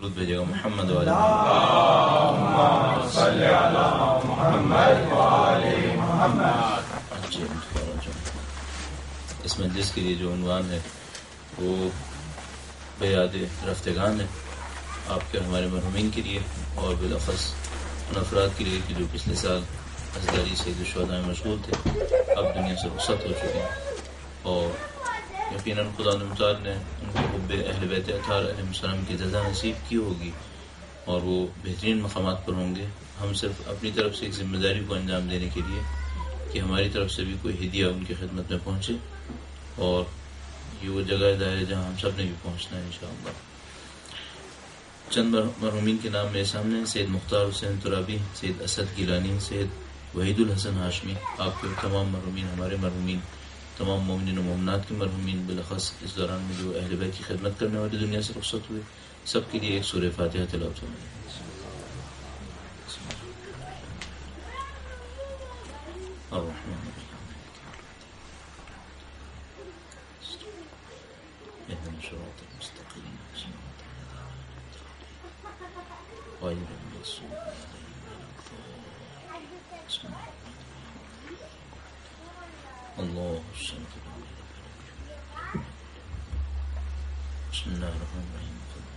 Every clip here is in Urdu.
درود بھیجے گا محمد والے اللہم صلی علی محمد وآل محمد. اس مجلس کے لیے جو عنوان ہے وہ بیاد رفتگان ہے، آپ کے ہمارے مرحومین کے لیے، اور بالاخص ان افراد کے لیے کہ جو پچھلے سال ازداری سید الشہداء میں مشغول تھے، اب دنیا سے رخصت ہو چکے ہیں، اور یقیناً خدا متعال نے ان کو حب اہل بیت اطہار علیہ السلام کی جزا نصیب کی ہوگی اور وہ بہترین مقامات پر ہوں گے. ہم صرف اپنی طرف سے ایک ذمہ داری کو انجام دینے کے لیے کہ ہماری طرف سے بھی کوئی ہدیہ ان کی خدمت میں پہنچے، اور یہ وہ جگہ ظاہر ہے جہاں ہم سب نے بھی پہنچنا ہے انشاءاللہ. چند مرحومین کے نام میرے سامنے ہیں: سید مختار حسین ترابی، سید اسد گیلانی، سید وحید الحسن ہاشمی. آپ کے تمام مرحومین، ہمارے مرحومین، تمام مومنین و مومنات کے مرحومین، بالاخص اس دوران میں جو اہل بیت کی خدمت کرنے والے دنیا سے رخصت ہوئے، سب کے لیے ایک سورہ فاتحہ تلاوت ہوئی. الرحمن اهدنا الصراط المستقيم صراط غير المغضوب عليهم الله الصمد. بسم الله الرحمن الرحيم.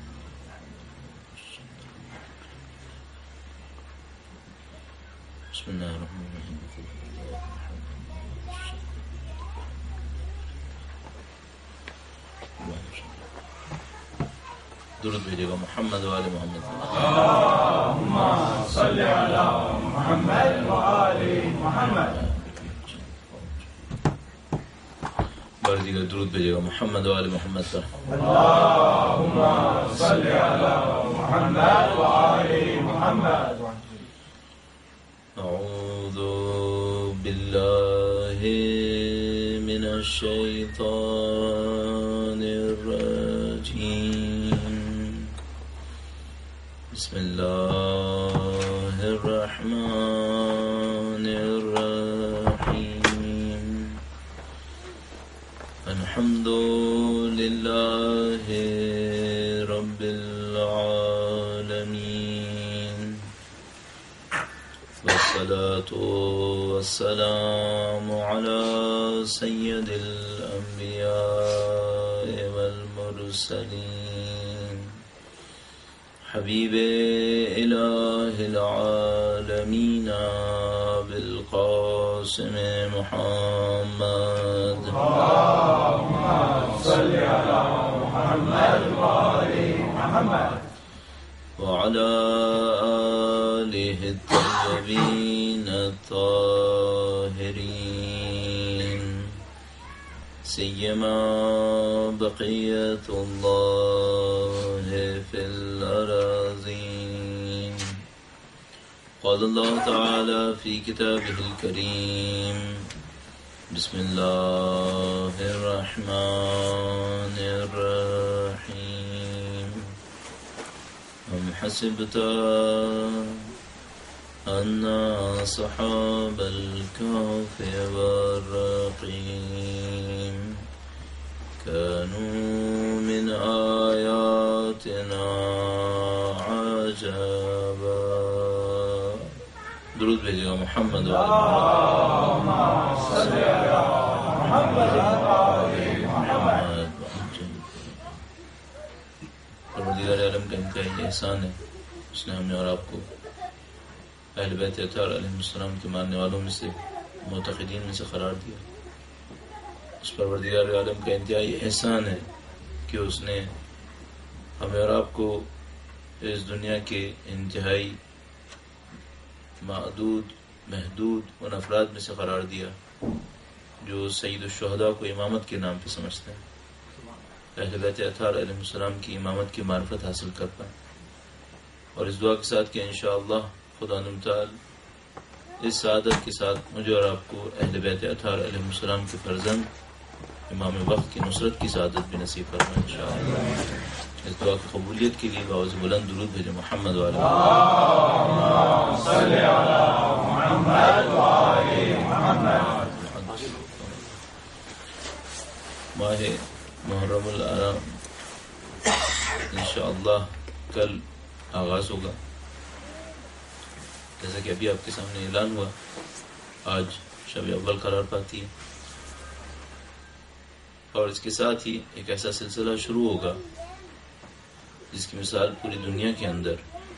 بسم الله الرحمن الرحيم. درود بھیجے گا محمد وآل محمد. اللہم صلی علی محمد وآل محمد. بار دیگر درود بھیجے گا محمد وآل محمد پر. اللہم صلی علی محمد وآل محمد. اعوذ باللہ من الشیطان الرجیم. بسم اللہ الرحمن الرحیم. الحمد للہ رب العالمین، والصلاة والسلام علی سید الانبیاء والمرسلین، حبیب الہ العالمین بالقاسم محمد. اللہم صلی علی محمد وآل محمد وعلی آلہ الطیبین الطاہرین، سیما بقیت اللہ فی الأراضین. قال اللہ تعالی فی کتابہ الکریم: بسم اللہ الرحمن الرحیم. ام حسبت ان اصحاب الكهف والرقیم كانوا من آیاتنا عجبا. درود بھیجے گا محمد اللہم صلی علی محمد وآل محمد. پروردگار عالم کا انتہائی احسان ہے، اس نے ہمیں اور آپ کو اہل بیت اطہار علیہ السلام کے ماننے والوں میں سے، معتقدین میں سے قرار دیا. اس پروردگار عالم کا انتہائی احسان ہے کہ اس نے ہمیں اور آپ کو اس دنیا کے انتہائی معدود محدود ان افراد میں سے قرار دیا جو سید الشہداء کو امامت کے نام پہ سمجھتے ہیں، اہل بیت اطہار علیہ السلام کی امامت کی معرفت حاصل کر پائیں. اور اس دعا کے ساتھ کہ انشاءاللہ خدا نمتعال اس سعادت کے ساتھ مجھے اور آپ کو اہل بیت اطہار علیہ السلام کے فرزند امام وقت کی نصرت کی سعادت بھی نصیب فرمائے انشاءاللہ. اس دعا کی قبولیت کے لیے باوز بلند درود بھیجے محمد وآل محمد. صلی علی محمد وآل محمد. ماہ محرم الحرام انشاءاللہ کل آغاز ہوگا، جیسا کہ ابھی آپ کے سامنے اعلان ہوا، آج شب اول قرار پاتی ہے، اور اس کے ساتھ ہی ایک ایسا سلسلہ شروع ہوگا جس کی مثال پوری دنیا کے اندر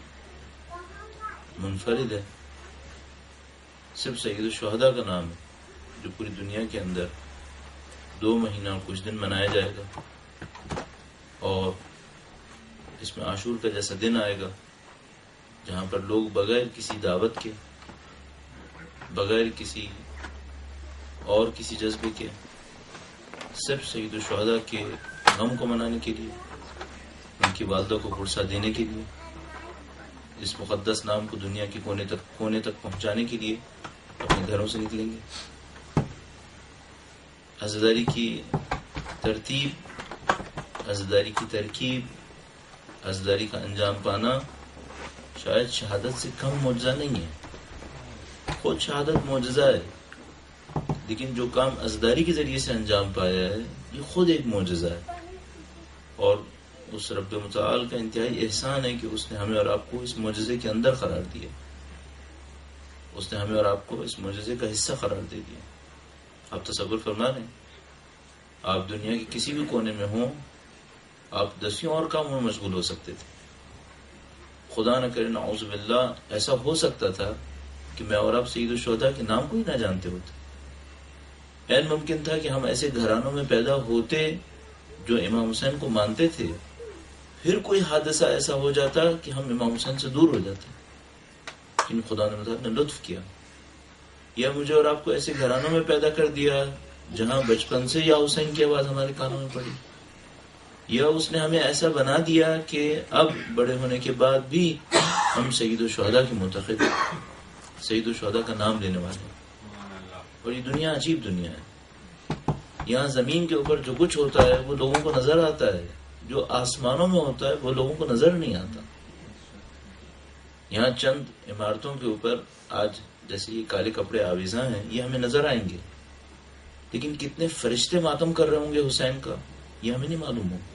منفرد ہے، صرف سید الشہداء کا نام ہے، جو پوری دنیا کے اندر 2 مہینہ اور کچھ دن منایا جائے گا، اور اس میں عاشور کا جیسا دن آئے گا جہاں پر لوگ بغیر کسی دعوت کے، بغیر کسی اور کسی جذبے کے، صرف سید الشہداء کے غم کو منانے کے لیے، ان کی والدہ کو پرسہ دینے کے لیے، اس مقدس نام کو دنیا کے کونے تک پہنچانے کے لیے اپنے گھروں سے نکلیں گے۔ عزاداری کی ترتیب، عزاداری کی ترکیب، عزاداری کا انجام پانا شاید شہادت سے کم معجزہ نہیں ہے، خود شہادت معجزہ ہے، لیکن جو کام عزاداری کے ذریعے سے انجام پایا ہے یہ خود ایک معجزہ ہے، اور اس رب متعال کا انتہائی احسان ہے کہ اس نے ہمیں اور آپ کو اس معجزے کے اندر قرار دیا، اس نے ہمیں اور آپ کو اس معجزے کا حصہ قرار دے دیا۔ آپ تصور فرما رہے ہیں، آپ دنیا کے کسی بھی کونے میں ہوں، آپ 10 اور کاموں میں مشغول ہو سکتے تھے، خدا نہ کرے نعوذ باللہ ایسا ہو سکتا تھا کہ میں اور آپ سید الشہداء کے نام کو ہی نہ جانتے ہوتے، عین ممکن تھا کہ ہم ایسے گھرانوں میں پیدا ہوتے جو امام حسین کو مانتے تھے، پھر کوئی حادثہ ایسا ہو جاتا کہ ہم امام حسین سے دور ہو جاتے، لیکن خدا نے لطف کیا، یا مجھے اور آپ کو ایسے گھرانوں میں پیدا کر دیا جہاں بچپن سے یا حسین کی آواز ہمارے کانوں میں پڑی، یا اس نے ہمیں ایسا بنا دیا کہ اب بڑے ہونے کے بعد بھی ہم سید الشہداء کے معتقد، سید الشہداء کا نام لینے والے۔ اور یہ دنیا عجیب دنیا ہے، یہاں زمین کے اوپر جو کچھ ہوتا ہے وہ لوگوں کو نظر آتا ہے، جو آسمانوں میں ہوتا ہے وہ لوگوں کو نظر نہیں آتا۔ یہاں چند عمارتوں کے اوپر آج جیسے یہ کالے کپڑے آویزاں ہیں، یہ ہمیں نظر آئیں گے، لیکن کتنے فرشتے ماتم کر رہے ہوں گے حسین کا، یہ ہمیں نہیں معلوم ہوگا۔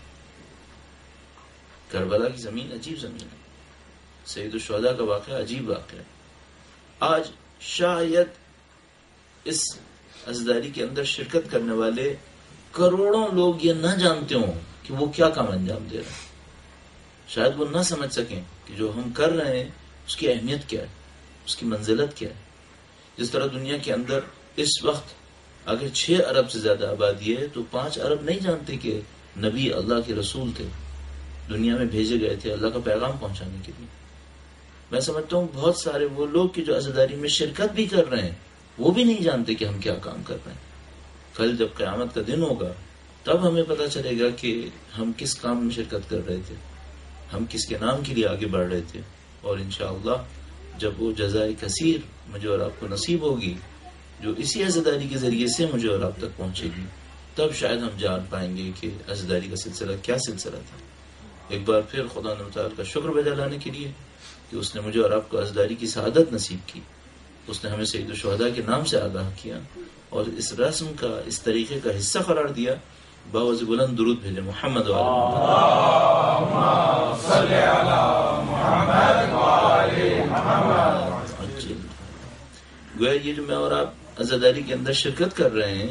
کربلا کی زمین عجیب زمین ہے، سید الشہداء کا واقعہ عجیب واقعہ ہے۔ آج شاید اس عزاداری کے اندر شرکت کرنے والے کروڑوں لوگ یہ نہ جانتے ہوں کہ وہ کیا کام انجام دے رہے ہیں، شاید وہ نہ سمجھ سکیں کہ جو ہم کر رہے ہیں اس کی اہمیت کیا ہے، اس کی منزلت کیا ہے۔ جس طرح دنیا کے اندر اس وقت اگر 6 ارب سے زیادہ آبادی ہے تو 5 ارب نہیں جانتے کہ نبی اللہ کے رسول تھے، دنیا میں بھیجے گئے تھے اللہ کا پیغام پہنچانے کے لیے۔ میں سمجھتا ہوں بہت سارے وہ لوگ کہ جو عزاداری میں شرکت بھی کر رہے ہیں وہ بھی نہیں جانتے کہ ہم کیا کام کر رہے ہیں۔ کل جب قیامت کا دن ہوگا تب ہمیں پتہ چلے گا کہ ہم کس کام میں شرکت کر رہے تھے، ہم کس کے نام کے لیے آگے بڑھ رہے تھے، اور انشاءاللہ جب وہ جزائے کثیر مجھے اور آپ کو نصیب ہوگی جو اسی عزاداری کے ذریعے سے مجھے اور آپ تک پہنچے گی، تب شاید ہم جان پائیں گے کہ عزاداری کا سلسلہ کیا سلسلہ تھا۔ ایک بار پھر خدا تعالیٰ کا شکر بجا لانے کے لیے کہ اس نے مجھے اور آپ کو عزاداری کی سعادت نصیب کی، اس نے ہمیں سید الشہداء کے نام سے آگاہ کیا اور اس رسم کا، اس طریقے کا حصہ قرار دیا۔ باوز بلند درود بھیجے محمد گویا یہ جو میں اور آپ عزاداری کے اندر شرکت کر رہے ہیں،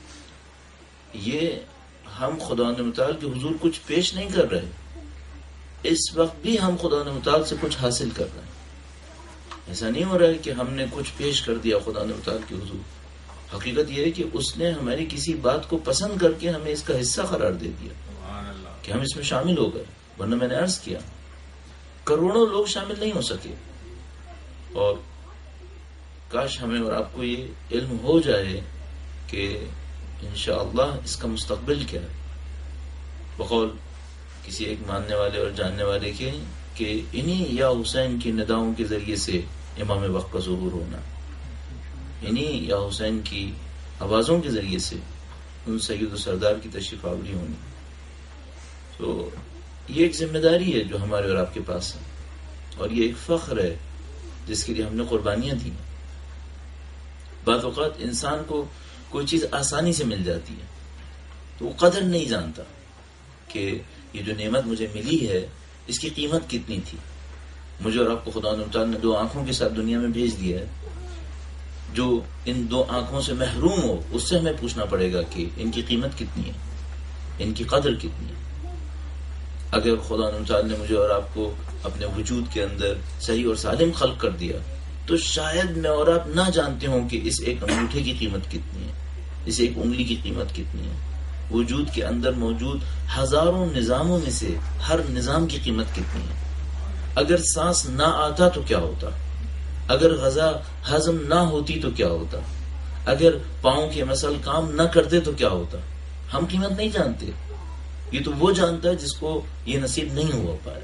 یہ ہم خدا متعال کے حضور کچھ پیش نہیں کر رہے، اس وقت بھی ہم خدا متعال سے کچھ حاصل کر رہے ہیں۔ ایسا نہیں ہو رہا ہے کہ ہم نے کچھ پیش کر دیا خدا متعال کے حضور، حقیقت یہ ہے کہ اس نے ہماری کسی بات کو پسند کر کے ہمیں اس کا حصہ قرار دے دیا کہ ہم اس میں شامل ہو گئے، ورنہ میں نے عرض کیا کروڑوں لوگ شامل نہیں ہو سکے، اور کاش ہمیں اور آپ کو یہ علم ہو جائے کہ انشاءاللہ اس کا مستقبل کیا ہے۔ بقول کسی ایک ماننے والے اور جاننے والے کے کہ انہی یا حسین کی نداؤں کے ذریعے سے امام وقت کا ظہور ہونا، انہی یا حسین کی آوازوں کے ذریعے سے ان سید و سردار کی تشریف آوری ہونی۔ تو یہ ایک ذمہ داری ہے جو ہمارے اور آپ کے پاس ہے، اور یہ ایک فخر ہے جس کے لیے ہم نے قربانیاں دی۔ بعض اوقات انسان کو کوئی چیز آسانی سے مل جاتی ہے تو وہ قدر نہیں جانتا کہ یہ جو نعمت مجھے ملی ہے اس کی قیمت کتنی تھی. مجھے اور آپ کو خدا تعالیٰ نے 2 آنکھوں کے ساتھ دنیا میں بھیج دیا ہے. جو ان 2 آنکھوں سے محروم ہو اس سے ہمیں پوچھنا پڑے گا کہ ان کی قیمت کتنی ہے, ان کی قدر کتنی ہے. اگر خدا تعالیٰ نے مجھے اور آپ کو اپنے وجود کے اندر صحیح اور سالم خلق کر دیا تو شاید میں اور آپ نہ جانتے ہوں کہ اس ایک انگوٹھے کی قیمت کتنی ہے, اس ایک انگلی کی قیمت کتنی ہے. وجود کے اندر موجود ہزاروں نظاموں میں سے ہر نظام کی قیمت کتنی ہے. اگر سانس نہ آتا تو کیا ہوتا, اگر غذا ہضم نہ ہوتی تو کیا ہوتا, اگر پاؤں کے مسل کام نہ کرتے تو کیا ہوتا. ہم قیمت نہیں جانتے, یہ تو وہ جانتا ہے جس کو یہ نصیب نہیں ہوا پائے.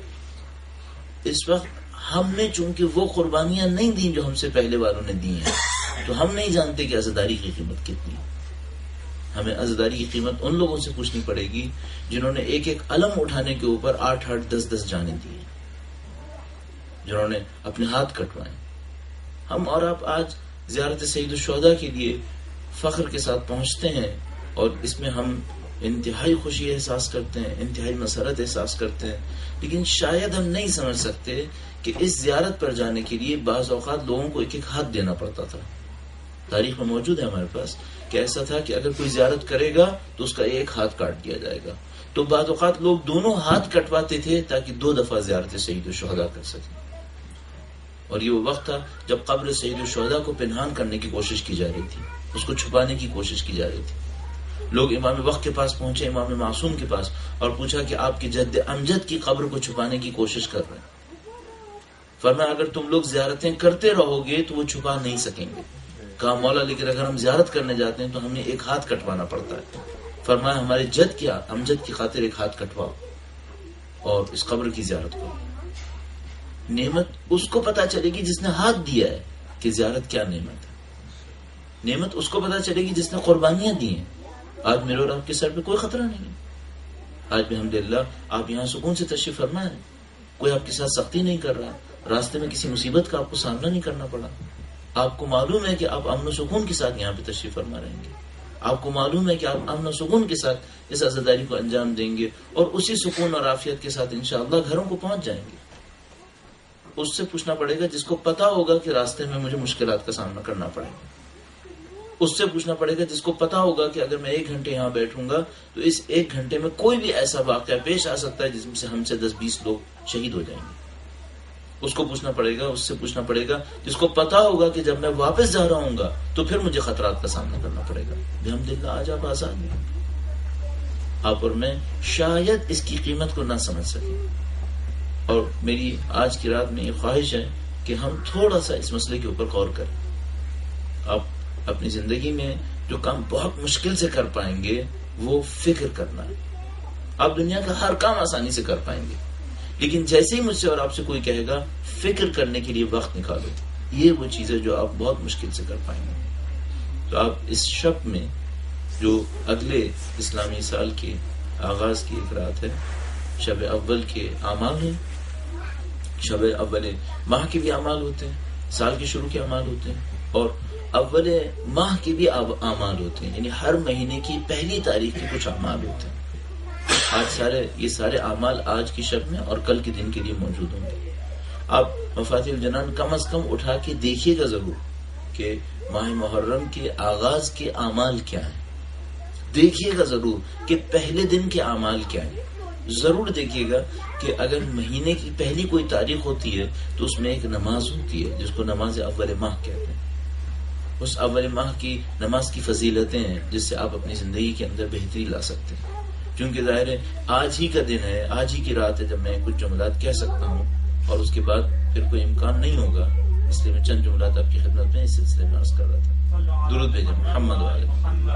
اس وقت ہم نے چونکہ وہ قربانیاں نہیں دی جو ہم سے پہلے والوں نے دی ہیں, تو ہم نہیں جانتے کہ عزاداری کی قیمت کتنی ہے. ہمیں عزاداری کی قیمت ان لوگوں سے پوچھنی پڑے گی جنہوں نے ایک ایک علم اٹھانے کے اوپر 8-8 10-10 جانیں دی, جنہوں نے اپنے ہاتھ کٹوائے. ہم اور آپ آج زیارت سید الشہداء کے لیے فخر کے ساتھ پہنچتے ہیں اور اس میں ہم انتہائی خوشی احساس کرتے ہیں, انتہائی مسرت احساس کرتے ہیں, لیکن شاید ہم نہیں سمجھ سکتے کہ اس زیارت پر جانے کے لیے بعض اوقات لوگوں کو ایک ایک ہاتھ دینا پڑتا تھا. تاریخ میں موجود ہے ہمارے پاس کہ ایسا تھا کہ اگر کوئی زیارت کرے گا تو اس کا ایک ہاتھ کاٹ دیا جائے گا. تو بعض اوقات لوگ دونوں ہاتھ کٹواتے تھے تاکہ 2 دفعہ زیارت سید الشہداء کر سکیں. اور یہ وہ وقت تھا جب قبر سید الشہداء کو پنہان کرنے کی کوشش کی جا رہی تھی, اس کو چھپانے کی کوشش کی جا رہی تھی. لوگ امام وقت کے پاس پہنچے, امام معصوم کے پاس, اور پوچھا کہ آپ کی جد امجد کی قبر کو چھپانے کی کوشش کر رہے ہیں. فرمایا اگر تم لوگ زیارتیں کرتے رہو گے تو وہ چھپا نہیں سکیں گے. کہا مولا لیکن اگر ہم زیارت کرنے جاتے ہیں تو ہمیں ایک ہاتھ کٹوانا پڑتا ہے. فرمایا ہمارے جد کی امجد کی خاطر ایک ہاتھ کٹواؤ اور اس قبر کی زیارت کرو. نعمت اس کو پتا چلے گی جس نے ہاتھ دیا ہے کہ زیارت کیا نعمت ہے. نعمت اس کو پتا چلے گی جس نے قربانیاں دی ہیں. آج میرے اور آپ کے سر پہ کوئی خطرہ نہیں ہے. آج الحمدللہ آپ یہاں سکون سے تشریف فرما ہے, کوئی آپ کے ساتھ سختی نہیں کر رہا, راستے میں کسی مصیبت کا آپ کو سامنا نہیں کرنا پڑا. آپ کو معلوم ہے کہ آپ امن و سکون کے ساتھ یہاں پہ تشریف فرما رہیں گے. آپ کو معلوم ہے کہ آپ امن و سکون کے ساتھ اس عزاداری کو انجام دیں گے اور اسی سکون اور عافیت کے ساتھ انشاءاللہ گھروں کو پہنچ جائیں گے. اس سے پوچھنا پڑے گا جس کو پتا ہوگا کہ راستے میں مجھے مشکلات کا سامنا کرنا پڑے گا. اس سے پوچھنا پڑے گا جس کو پتا ہوگا کہ اگر میں 1 گھنٹے یہاں بیٹھوں گا تو اس 1 گھنٹے میں کوئی بھی ایسا واقعہ پیش آ سکتا ہے جس میں سے ہم سے 10-20 لوگ شہید ہو جائیں گے. اس کو پوچھنا پڑے گا, اس سے پوچھنا پڑے گا جس کو پتا ہوگا کہ جب میں واپس جا رہا ہوں گا تو پھر مجھے خطرات کا سامنا کرنا پڑے گا. الحمدللہ آج آپ آزاد ہیں. آپ اور میں شاید اس کی قیمت کو نہ سمجھ سکیں, اور میری آج کی رات میں یہ خواہش ہے کہ ہم تھوڑا سا اس مسئلے کے اوپر غور کریں. آپ اپنی زندگی میں جو کام بہت مشکل سے کر پائیں گے وہ فکر کرنا ہے. آپ دنیا کا ہر کام آسانی سے کر پائیں گے, لیکن جیسے ہی مجھ سے اور آپ سے کوئی کہے گا فکر کرنے کے لیے وقت نکالو, یہ وہ چیزیں جو آپ بہت مشکل سے کر پائیں گے. تو آپ اس شب میں جو اگلے اسلامی سال کے آغاز کی ایک رات ہے, شب اول کے اعمال ہیں. شب اول ماہ کے بھی اعمال ہوتے ہیں, سال کے شروع کے اعمال ہوتے ہیں, اور اول ماہ کے بھی اعمال ہوتے ہیں, یعنی ہر مہینے کی پہلی تاریخ کے کچھ اعمال ہوتے ہیں. آج یہ سارے اعمال آج کی شب میں اور کل کے دن کے لیے موجود ہوں گے. آپ مفاتیح الجنان کم از کم اٹھا کے دیکھیے گا ضرور کہ ماہ محرم کے آغاز کے اعمال کیا ہیں. دیکھیے گا ضرور کہ پہلے دن کے اعمال کیا ہیں. ضرور دیکھیے گا کہ اگر مہینے کی پہلی کوئی تاریخ ہوتی ہے تو اس میں ایک نماز ہوتی ہے جس کو نماز اول ماہ کہتے ہیں. اس اول ماہ کی نماز کی فضیلتیں ہیں جس سے آپ اپنی زندگی کے اندر بہتری لا سکتے ہیں. کیونکہ ظاہر ہے آج ہی کا دن ہے, آج ہی کی رات ہے جب میں کچھ جملات کہہ سکتا ہوں, اور اس کے بعد پھر کوئی امکان نہیں ہوگا. اس لیے میں چند جملات آپ کی خدمت میں اس سلسلے میں عرض کر رہا تھا. درود بھیجیں محمد وعلی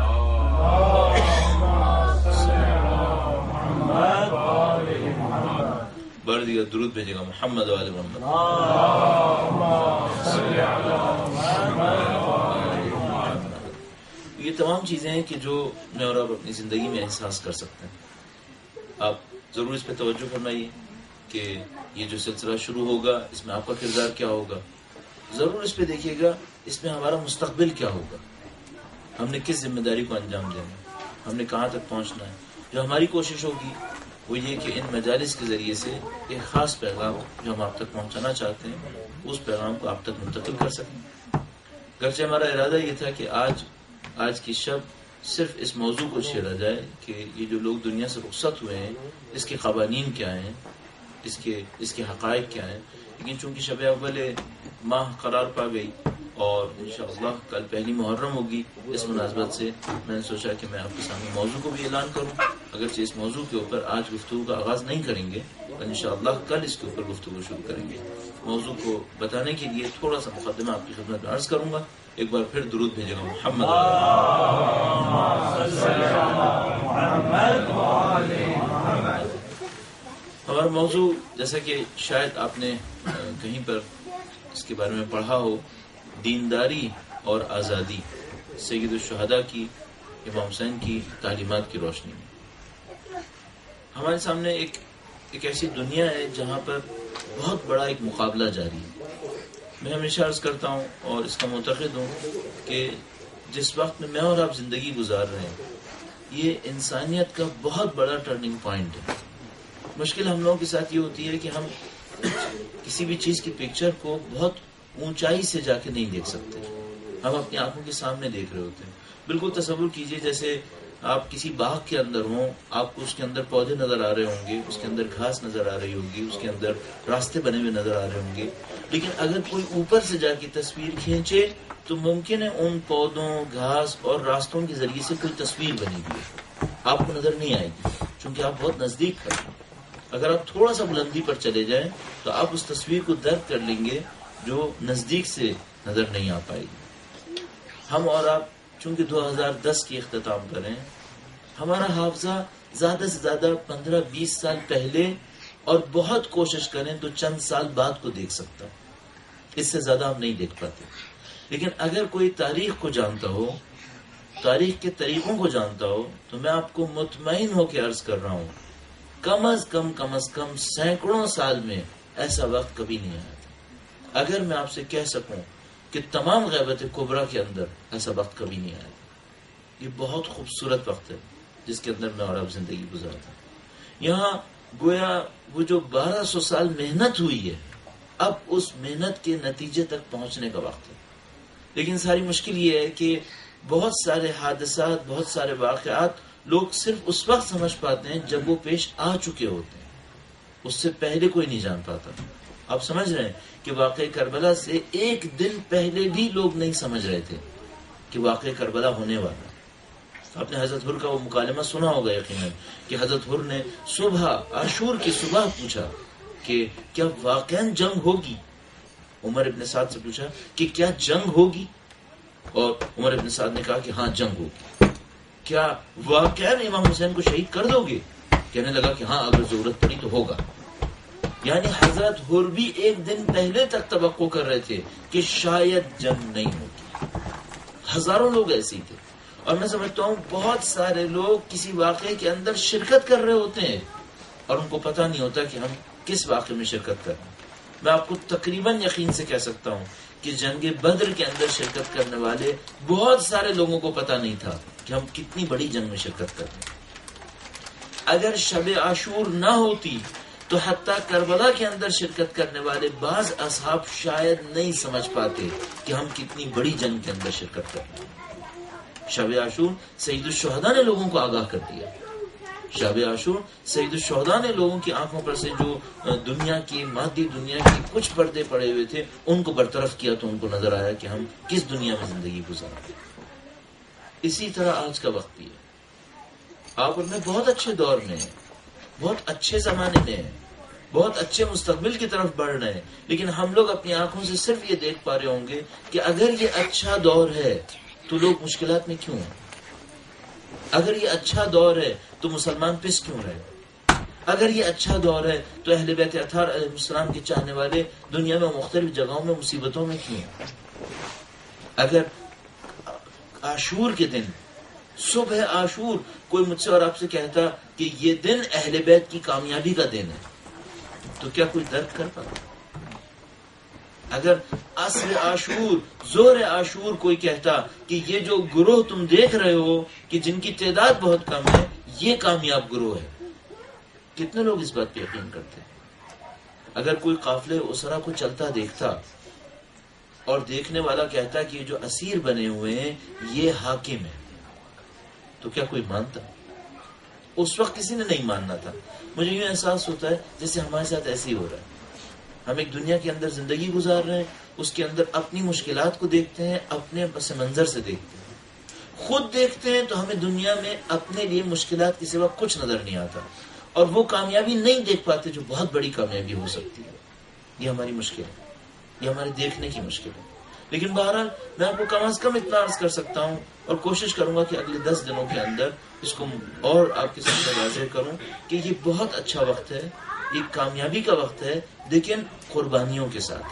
بار دیگر درود بھیجے گا محمد وعلی محمد. یہ تمام چیزیں ہیں کہ جو میں اور آپ اپنی زندگی میں احساس کر سکتے ہیں. آپ ضرور اس پہ توجہ فرمائیے کہ یہ جو سلسلہ شروع ہوگا اس میں آپ کا کردار کیا ہوگا. ضرور اس پہ دیکھیے گا اس میں ہمارا مستقبل کیا ہوگا, ہم نے کس ذمہ داری کو انجام دینا ہے, ہم نے کہاں تک پہنچنا ہے. جو ہماری کوشش ہوگی وہ یہ کہ ان مجالس کے ذریعے سے ایک خاص پیغام جو ہم آپ تک پہنچانا چاہتے ہیں اس پیغام کو آپ تک منتقل کر سکیں۔ گرچہ ہمارا ارادہ یہ تھا کہ آج کی شب صرف اس موضوع کو چھیڑا جائے کہ یہ جو لوگ دنیا سے رخصت ہوئے ہیں اس کے قوانین کیا ہیں، اس کے حقائق کیا ہیں، لیکن چونکہ شب اول ماہ قرار پا گئی اور انشاءاللہ کل پہلی محرم ہوگی، اس مناسبت سے میں نے سوچا کہ میں آپ کے سامنے موضوع کو بھی اعلان کروں، اگرچہ اس موضوع کے اوپر آج گفتگو کا آغاز نہیں کریں گے، انشاءاللہ کل اس کے اوپر گفتگو شروع کریں گے۔ موضوع کو بتانے کے لیے تھوڑا سا مقدمہ آپ کی خدمت میں عرض کروں گا، ایک بار پھر درود بھیجے گا محمد۔ ہمارا موضوع جیسا کہ شاید آپ نے کہیں پر اس کے بارے میں پڑھا ہو، دینداری اور آزادی، سید الشہداء کی، امام حسین کی تعلیمات کی روشنی میں ہمارے سامنے ایک ایسی دنیا ہے جہاں پر بہت بڑا ایک مقابلہ جاری ہے۔ میں ہمیشہ عرض کرتا ہوں اور اس کا معتقد ہوں کہ جس وقت میں اور آپ زندگی گزار رہے ہیں یہ انسانیت کا بہت بڑا ٹرننگ پوائنٹ ہے۔ مشکل ہم لوگوں کے ساتھ یہ ہوتی ہے کہ ہم کسی بھی چیز کی پکچر کو بہت اونچائی سے جا کے نہیں دیکھ سکتے، ہم اپنی آنکھوں کے سامنے دیکھ رہے ہوتے ہیں۔ بالکل تصور کیجئے جیسے آپ کسی باغ کے اندر ہوں، آپ کو اس کے اندر پودے نظر آ رہے ہوں گے، اس کے اندر گھاس نظر آ رہی ہوگی، اس کے اندر راستے بنے ہوئے نظر آ رہے ہوں گے، لیکن اگر کوئی اوپر سے جا کے تصویر کھینچے تو ممکن ہے ان پودوں، گھاس اور راستوں کے ذریعے سے کوئی تصویر بنی ہوئی ہے، آپ کو نظر نہیں آئے گی چونکہ آپ بہت نزدیک ہیں۔ اگر آپ تھوڑا سا بلندی پر چلے جائیں تو آپ اس تصویر کو درک کر لیں گے جو نزدیک سے نظر نہیں آ پائے گی۔ ہم اور آپ چونکہ 2010 کی اختتام پر ہیں، ہمارا حافظہ زیادہ سے زیادہ 15-20 سال پہلے اور بہت کوشش کریں تو چند سال بعد کو دیکھ سکتا ہے، اس سے زیادہ ہم نہیں دیکھ پاتے۔ لیکن اگر کوئی تاریخ کو جانتا ہو، تاریخ کے طریقوں کو جانتا ہو، تو میں آپ کو مطمئن ہو کے عرض کر رہا ہوں کم از کم سینکڑوں سال میں ایسا وقت کبھی نہیں آیا تھا۔ اگر میں آپ سے کہہ سکوں کہ تمام غیبت کبریٰ کے اندر ایسا وقت کبھی نہیں آیا تھا۔ یہ بہت خوبصورت وقت ہے جس کے اندر میں اور اب زندگی گزارتا ہوں۔ یہاں گویا وہ جو 1200 سال محنت ہوئی ہے، اب اس محنت کے نتیجے تک پہنچنے کا وقت ہے۔ لیکن ساری مشکل یہ ہے کہ بہت سارے حادثات، بہت سارے واقعات لوگ صرف اس وقت سمجھ پاتے ہیں جب وہ پیش آ چکے ہوتے ہیں، اس سے پہلے کوئی نہیں جان پاتا۔ آپ سمجھ رہے ہیں کہ واقعہ کربلا سے ایک دن پہلے بھی لوگ نہیں سمجھ رہے تھے کہ واقعہ کربلا ہونے والا۔ آپ نے حضرت حر کا وہ مکالمہ سنا ہوگا یقیناً کہ حضرت حر نے صبح عاشور کی صبح پوچھا کہ کیا واقعاً جنگ ہوگی؟ عمر ابن سعد سے پوچھا کہ کیا جنگ ہوگی؟ اور عمر ابن سعد نے کہا کہ ہاں جنگ ہوگی۔ کیا واقعاً امام حسین کو شہید کر دو گے؟ کہنے لگا کہ ہاں اگر ضرورت پڑی تو ہوگا۔ یعنی حضرت حر بھی ایک دن پہلے تک توقع کر رہے تھے کہ شاید جنگ نہیں ہوگی۔ ہزاروں لوگ ایسے ہی تھے، اور میں سمجھتا ہوں بہت سارے لوگ کسی واقعے کے اندر شرکت کر رہے ہوتے ہیں اور ان کو پتہ نہیں ہوتا کہ ہم کس واقعے میں شرکت کر رہے ہیں۔ میں آپ کو تقریباً یقین سے کہہ سکتا ہوں کہ جنگ بدر کے اندر شرکت کرنے والے بہت سارے لوگوں کو پتہ نہیں تھا کہ ہم کتنی بڑی جنگ میں شرکت کر رہے ہیں۔ اگر شب عاشور نہ ہوتی تو حتیٰ کربلا کے اندر شرکت کرنے والے بعض اصحاب شاید نہیں سمجھ پاتے کہ ہم کتنی بڑی جنگ کے اندر شرکت کر رہے ہیں۔ شب عاشور سید الشہداء نے لوگوں کو آگاہ کر دیا۔ شب عاشور سید الشہداء نے لوگوں کی آنکھوں پر سے جو دنیا کی، مادی دنیا کی کچھ پردے پڑے ہوئے تھے ان کو برطرف کیا تو ان کو نظر آیا کہ ہم کس دنیا میں زندگی گزار رہے ہیں۔ اسی طرح آج کا وقت بھی ہے۔ آپ اور میں بہت اچھے دور میں ہیں، بہت اچھے زمانے میں ہیں، بہت اچھے مستقبل کی طرف بڑھ رہے ہیں، لیکن ہم لوگ اپنی آنکھوں سے صرف یہ دیکھ پا رہے ہوں گے کہ اگر یہ اچھا دور ہے تو لوگ مشکلات میں کیوں ہیں؟ اگر یہ اچھا دور ہے تو مسلمان پس کیوں رہے؟ اگر یہ اچھا دور ہے تو اہل بیت اطہار علیہ السلام کے چاہنے والے دنیا میں مختلف جگہوں میں مصیبتوں میں کیوں ہیں؟ اگر عاشور کے دن، صبح عاشور، کوئی مجھ سے اور آپ سے کہتا کہ یہ دن اہل بیت کی کامیابی کا دن ہے تو کیا کوئی درک کر پاتا؟ اگر عصر عاشور، ظہر عاشور کوئی کہتا کہ یہ جو گروہ تم دیکھ رہے ہو کہ جن کی تعداد بہت کم ہے یہ کامیاب گروہ ہے، کتنے لوگ اس بات پہ یقین کرتے ہیں؟ اگر کوئی قافلے اسرا کو چلتا دیکھتا اور دیکھنے والا کہتا کہ یہ جو اسیر بنے ہوئے ہیں یہ حاکم ہے، تو کیا کوئی مانتا؟ اس وقت کسی نے نہیں ماننا تھا. مجھے یہ احساس ہوتا ہے جیسے ہمارے ساتھ ایسے ہی ہو رہا ہے. ہم ایک دنیا کے اندر زندگی گزار رہے ہیں، اس کے اندر اپنی مشکلات کو دیکھتے ہیں، اپنے پس منظر سے دیکھتے ہیں، خود دیکھتے ہیں تو ہمیں دنیا میں اپنے لیے مشکلات کے سوا کچھ نظر نہیں آتا، اور وہ کامیابی نہیں دیکھ پاتے جو بہت بڑی کامیابی ہو سکتی ہے. یہ ہماری مشکل ہے، یہ ہمارے دیکھنے کی مشکل ہے. لیکن بہرحال میں آپ کو کم از کم اتنا عرض کر سکتا ہوں، اور کوشش کروں گا کہ اگلے 10 دنوں کے اندر اس کو اور آپ کے سامنے واضح کروں کہ یہ بہت اچھا وقت ہے، یہ کامیابی کا وقت ہے، لیکن قربانیوں کے ساتھ،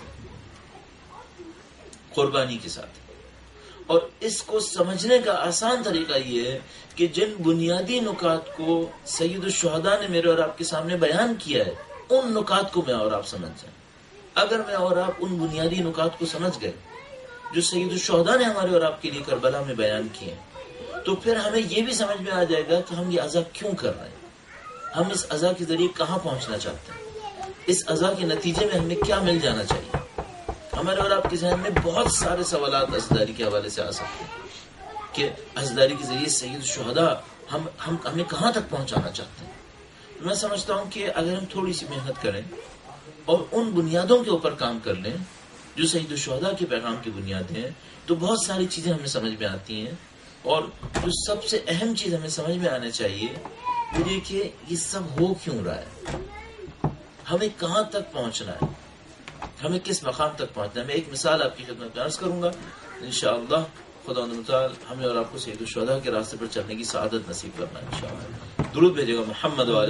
قربانی کے ساتھ. اور اس کو سمجھنے کا آسان طریقہ یہ ہے کہ جن بنیادی نکات کو سید الشہداء نے میرے اور آپ کے سامنے بیان کیا ہے، ان نکات کو میں اور آپ سمجھ جائیں. اگر میں اور آپ ان بنیادی نکات کو سمجھ گئے جو سید الشہداء نے ہمارے اور آپ کے لیے کربلا میں بیان کیے، تو پھر ہمیں یہ بھی سمجھ میں آ جائے گا کہ ہم یہ عزا کیوں کر رہے ہیں، ہم اس عزا کے ذریعے کہاں پہنچنا چاہتے ہیں، اس عزا کے نتیجے میں ہمیں کیا مل جانا چاہیے. ہمارے اور آپ کے ذہن میں بہت سارے سوالات عزاداری کے حوالے سے آ سکتے ہیں کہ عزاداری کے ذریعے سید الشہداء ہمیں کہاں تک پہنچانا چاہتے ہیں. میں سمجھتا ہوں کہ اگر ہم تھوڑی سی محنت کریں اور ان بنیادوں کے اوپر کام کر لیں جو سید الشہداء کے پیغام کی بنیادیں ہیں، تو بہت ساری چیزیں ہمیں سمجھ میں آتی ہیں. اور جو سب سے اہم چیز ہمیں سمجھ میں آنا چاہیے وہ یہ کہ یہ سب ہو کیوں رہا ہے، ہمیں کہاں تک پہنچنا ہے، ہمیں کس مقام تک پہنچنا ہے. میں ایک مثال آپ کی خدمت میں عرض کروں گا، انشاءاللہ خدا متعال ہمیں اور آپ کو سید الشہداء کے راستے پر چلنے کی سعادت نصیب کرنا ہے انشاءاللہ. درود بھیجے گا محمد و آل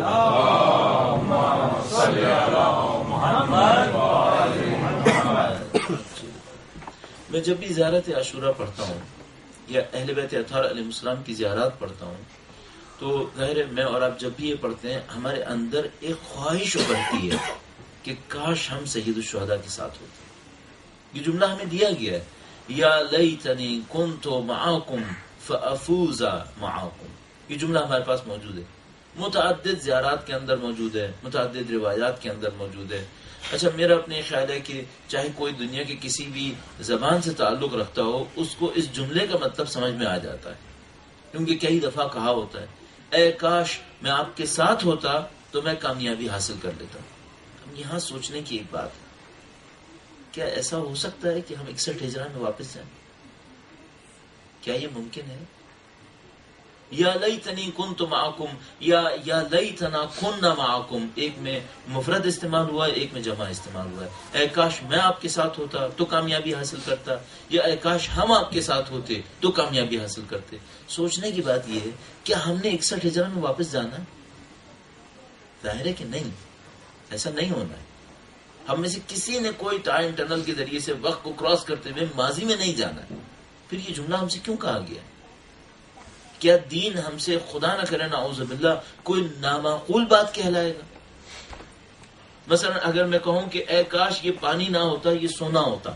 محمد. میں جب بھی زیارت عاشوراء پڑھتا ہوں یا اہل بیت اطہار علیہ السلام کی زیارات پڑھتا ہوں، تو ظاہر ہے میں اور آپ جب بھی یہ پڑھتے ہیں ہمارے اندر ایک خواہش ابھرتی ہے کہ کاش ہم سید الشہداء کے ساتھ ہوتے. یہ جملہ ہمیں دیا گیا ہے، یا لیتنی کنت معاکم فافوز معاکم. یہ جملہ ہمارے پاس موجود ہے، متعدد زیارات کے اندر موجود ہے، متعدد روایات کے اندر موجود ہے. اچھا، میرا اپنے خیال ہے کہ چاہے کوئی دنیا کے کسی بھی زبان سے تعلق رکھتا ہو، اس کو اس جملے کا مطلب سمجھ میں آ جاتا ہے، کیونکہ کئی دفعہ کہا ہوتا ہے اے کاش میں آپ کے ساتھ ہوتا تو میں کامیابی حاصل کر لیتا. یہاں سوچنے کی ایک بات ہے، کیا ایسا ہو سکتا ہے کہ ہم 61 ہجری میں واپس جائیں؟ کیا یہ ممکن ہے؟ یا لیتنی کنت معکم یا لیتنا کننا معکم، ایک میں مفرد استعمال ہوا ہے، ایک میں جمع استعمال ہوا ہے. اے کاش میں آپ کے ساتھ ہوتا تو کامیابی حاصل کرتا، یا اے کاش ہم آپ کے ساتھ ہوتے تو کامیابی حاصل کرتے. سوچنے کی بات یہ ہے، کیا ہم نے 61 ہجری میں واپس جانا؟ ظاہر ہے کہ نہیں، ایسا نہیں ہونا ہے. ہم میں سے کسی نے کوئی ٹائم ٹنل کے ذریعے سے وقت کو کراس کرتے ہوئے ماضی میں نہیں جانا ہے. پھر یہ جملہ ہم سے کیوں کہا گیا؟ کیا دین ہم سے خدا نہ کرے نعوذ باللہ کوئی نامعقول بات کہلائے گا؟ مثلا اگر میں کہوں کہ اے کاش یہ پانی نہ ہوتا، یہ سونا ہوتا،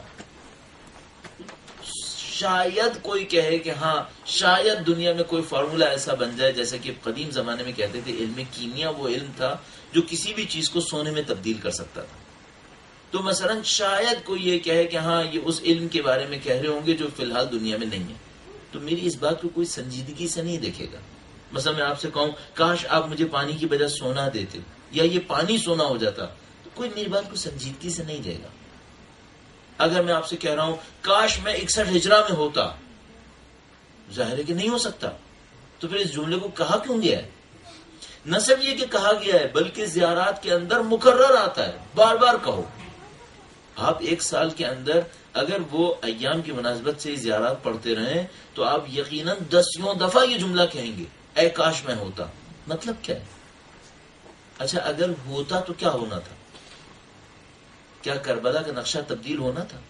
شاید کوئی کہے کہ ہاں شاید دنیا میں کوئی فارمولا ایسا بن جائے جیسا کہ قدیم زمانے میں کہتے تھے علم کیمیا وہ علم تھا جو کسی بھی چیز کو سونے میں تبدیل کر سکتا تھا. تو مثلا شاید کوئی یہ کہے کہ ہاں یہ اس علم کے بارے میں کہہ رہے ہوں گے جو فی الحال دنیا میں نہیں ہے. تو میری اس بات کو کوئی سنجیدگی سے نہیں دیکھے گا. مثلا میں آپ سے کہوں کاش آپ مجھے پانی کی بجائے سونا دیتے، یا یہ پانی سونا ہو جاتا، تو کوئی میری بات کو سنجیدگی سے نہیں دے گا. اگر میں آپ سے کہہ رہا ہوں کاش میں 61 ہجری میں ہوتا، ظاہر ہے کہ نہیں ہو سکتا. تو پھر اس جملے کو کہا کیوں گیا ہے؟ نہ صرف یہ کہ کہا گیا ہے بلکہ زیارات کے اندر مکرر آتا ہے، بار بار کہو. آپ ایک سال کے اندر اگر وہ ایام کی مناسبت سے زیارات پڑھتے رہیں تو آپ یقیناً 10 دفعہ یہ جملہ کہیں گے، اے کاش میں ہوتا. مطلب کیا ہے؟ اچھا اگر ہوتا تو کیا ہونا تھا؟ کیا کربلا کا نقشہ تبدیل ہونا تھا؟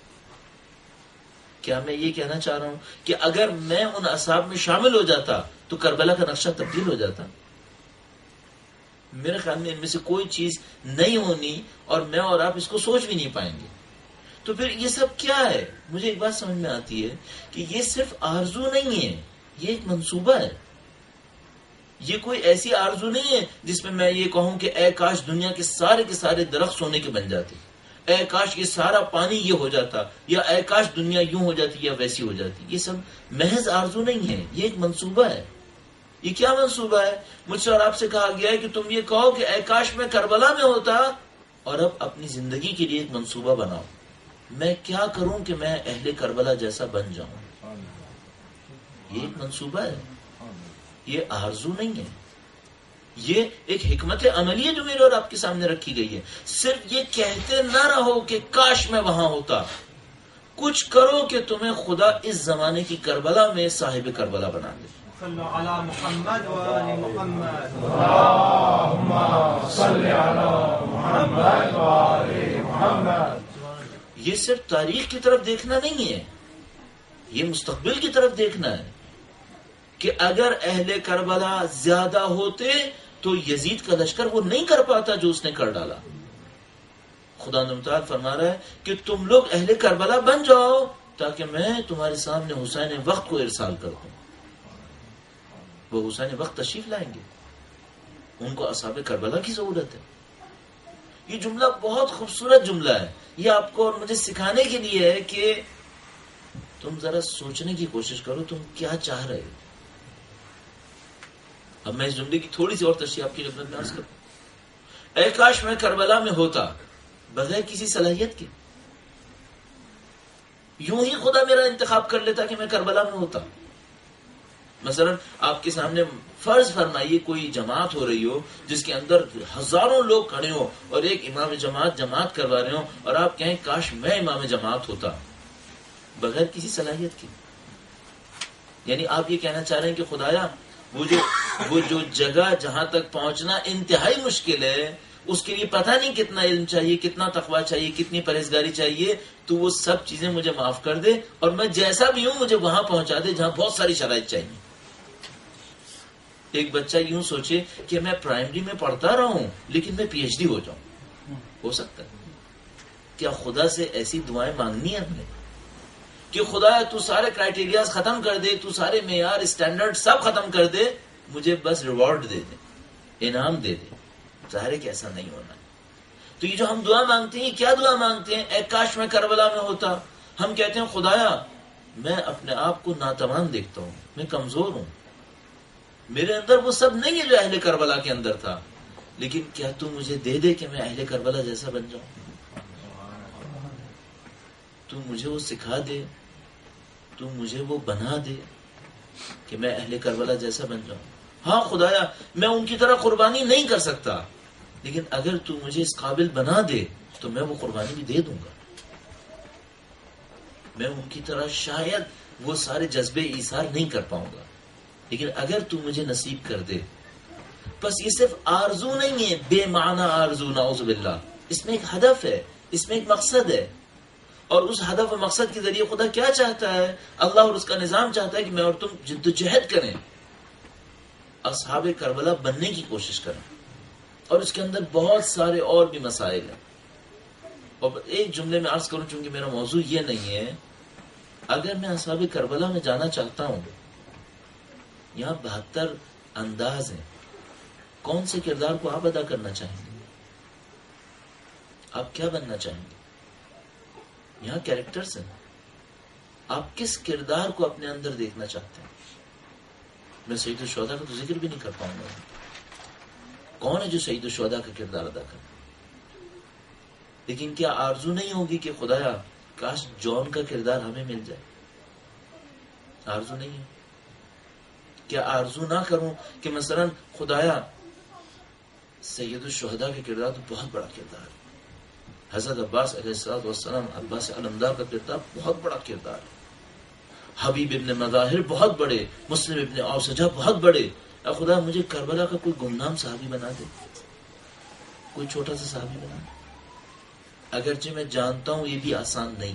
کیا میں یہ کہنا چاہ رہا ہوں کہ اگر میں ان اصحاب میں شامل ہو جاتا تو کربلا کا نقشہ تبدیل ہو جاتا؟ میرے خیال میں ان میں سے کوئی چیز نہیں ہونی، اور میں اور آپ اس کو سوچ بھی نہیں پائیں گے. تو پھر یہ سب کیا ہے؟ مجھے ایک بات سمجھ میں آتی ہے کہ یہ صرف آرزو نہیں ہے، یہ ایک منصوبہ ہے، یہ کوئی ایسی آرزو نہیں ہے جس میں یہ کہوں کہ اے کاش دنیا کے سارے درخت سونے کے بن جاتے، اے کاش یہ سارا پانی یہ ہو جاتا، یا اے کاش دنیا یوں ہو جاتی یا ویسی ہو جاتی. یہ سب محض آرزو نہیں ہے، یہ ایک منصوبہ ہے. یہ کیا منصوبہ ہے؟ مجھ سے اور آپ سے کہا گیا ہے کہ تم یہ کہو کہ اے کاش میں کربلا میں ہوتا، اور اب اپنی زندگی کے لیے ایک منصوبہ بناؤ، میں کیا کروں کہ میں اہل کربلا جیسا بن جاؤں. یہ ایک منصوبہ ہے، یہ آرزو نہیں ہے. یہ ایک حکمت عملی ہے جو میرے اور آپ کے سامنے رکھی گئی ہے. صرف یہ کہتے نہ رہو کہ کاش میں وہاں ہوتا، کچھ کرو کہ تمہیں خدا اس زمانے کی کربلا میں صاحب کربلا بنا دے. صلو علی محمد و آل محمد. اللہم صل علی محمد و آل محمد. یہ صرف تاریخ کی طرف دیکھنا نہیں ہے، یہ مستقبل کی طرف دیکھنا ہے کہ اگر اہل کربلا زیادہ ہوتے تو یزید کا لشکر وہ نہیں کر پاتا جو اس نے کر ڈالا. خدا متعال فرما رہا ہے کہ تم لوگ اہل کربلا بن جاؤ تاکہ میں تمہارے سامنے حسین وقت کو ارسال کر دوں. وہ حسین وقت تشریف لائیں گے، ان کو اصحاب کربلا کی ضرورت ہے. یہ جملہ بہت خوبصورت جملہ ہے، یہ آپ کو اور مجھے سکھانے کے لیے ہے کہ تم ذرا سوچنے کی کوشش کرو تم کیا چاہ رہے ہو. اب میں اس جملے کی تھوڑی سی اور تشریح آپ کی خدمت میں عرض کروں. اے کاش میں کربلا میں ہوتا بغیر کسی صلاحیت کے، یوں ہی خدا میرا انتخاب کر لیتا کہ میں کربلا میں ہوتا. مثلا آپ کے سامنے فرض فرمائیے کوئی جماعت ہو رہی ہو جس کے اندر ہزاروں لوگ کھڑے ہو اور ایک امام جماعت کروا رہے ہو، اور آپ کہیں کاش میں امام جماعت ہوتا، بغیر کسی صلاحیت کے. یعنی آپ یہ کہنا چاہ رہے ہیں کہ خدایا وہ جو جگہ جہاں تک پہنچنا انتہائی مشکل ہے، اس کے لیے پتہ نہیں کتنا علم چاہیے، کتنا تقویٰ چاہیے، کتنی پرہیزگاری چاہیے، تو وہ سب چیزیں مجھے معاف کر دے اور میں جیسا بھی ہوں مجھے وہاں پہنچا دے جہاں بہت ساری شرائط چاہیے. ایک بچہ یوں سوچے کہ میں پرائمری میں پڑھتا رہا ہوں لیکن میں پی ایچ ڈی ہو جاؤں، ہو سکتا ہے؟ کیا خدا سے ایسی دعائیں مانگنی ہے ہم نے کہ خدا تو سارے کرائٹیریاز ختم کر دے، تو سارے معیار اسٹینڈرڈ سب ختم کر دے، مجھے بس ریوارڈ دے دے، انعام دے دے؟ ظاہر ہے کہ ایسا نہیں ہونا ہے. تو یہ جو ہم دعا مانگتے ہیں کیا دعا مانگتے ہیں؟ اے کاش میں کربلا میں ہوتا. ہم کہتے ہیں خدایا میں اپنے آپ کو ناتوان دیکھتا ہوں، میں کمزور ہوں، میرے اندر وہ سب نہیں ہے جو اہل کربلا کے اندر تھا، لیکن کیا تو مجھے دے دے کہ میں اہل کربلا جیسا بن جاؤں؟ تو مجھے وہ سکھا دے، تو مجھے وہ بنا دے کہ میں اہل کربلا جیسا بن جاؤں. ہاں خدایا میں ان کی طرح قربانی نہیں کر سکتا، لیکن اگر تو مجھے اس قابل بنا دے تو میں وہ قربانی بھی دے دوں گا. میں ان کی طرح شاید وہ سارے جذبے ایثار نہیں کر پاؤں گا، لیکن اگر تو مجھے نصیب کر دے. بس یہ صرف آرزو نہیں ہے، بے معنی آرزو، نعوذ باللہ. اس میں ایک ہدف ہے، اس میں ایک مقصد ہے، اور اس ہدف و مقصد کے ذریعے خدا کیا چاہتا ہے؟ اللہ اور اس کا نظام چاہتا ہے کہ میں اور تم جد و جہد کریں، اصحاب کربلا بننے کی کوشش کریں. اور اس کے اندر بہت سارے اور بھی مسائل ہیں. اور ایک جملے میں عرض کروں چونکہ میرا موضوع یہ نہیں ہے، اگر میں اصحاب کربلا میں جانا چاہتا ہوں، یہاں 72 انداز ہیں. کون سے کردار کو آپ ادا کرنا چاہیں گے؟ آپ کیا بننا چاہیں گے؟ یہاں کیریکٹرز ہیں، آپ کس کردار کو اپنے اندر دیکھنا چاہتے ہیں؟ میں سید الشہداء کا تو ذکر بھی نہیں کر پاؤں گا. کون ہے جو سید الشہداء کا کردار ادا کرے؟ لیکن کیا آرزو نہیں ہوگی کہ خدایا کاش جون کا کردار ہمیں مل جائے؟ آرزو نہیں ہے؟ کیا آرزو نہ کروں کہ مثلا خدایا سید الشہداء کا کردار تو بہت بڑا کردار ہے، حضرت عباس علیہ السلام عباس علمدار کا کردار بہت بڑا کردار ہے، حبیب ابن مظاہر بہت بڑے، مسلم ابن اوسجہ بہت بڑے. اے خدا مجھے کربلا کا کوئی گمنام صحابی بنا دے، کوئی چھوٹا سا صحابی بنا دے. اگرچہ میں جانتا ہوں یہ بھی آسان نہیں،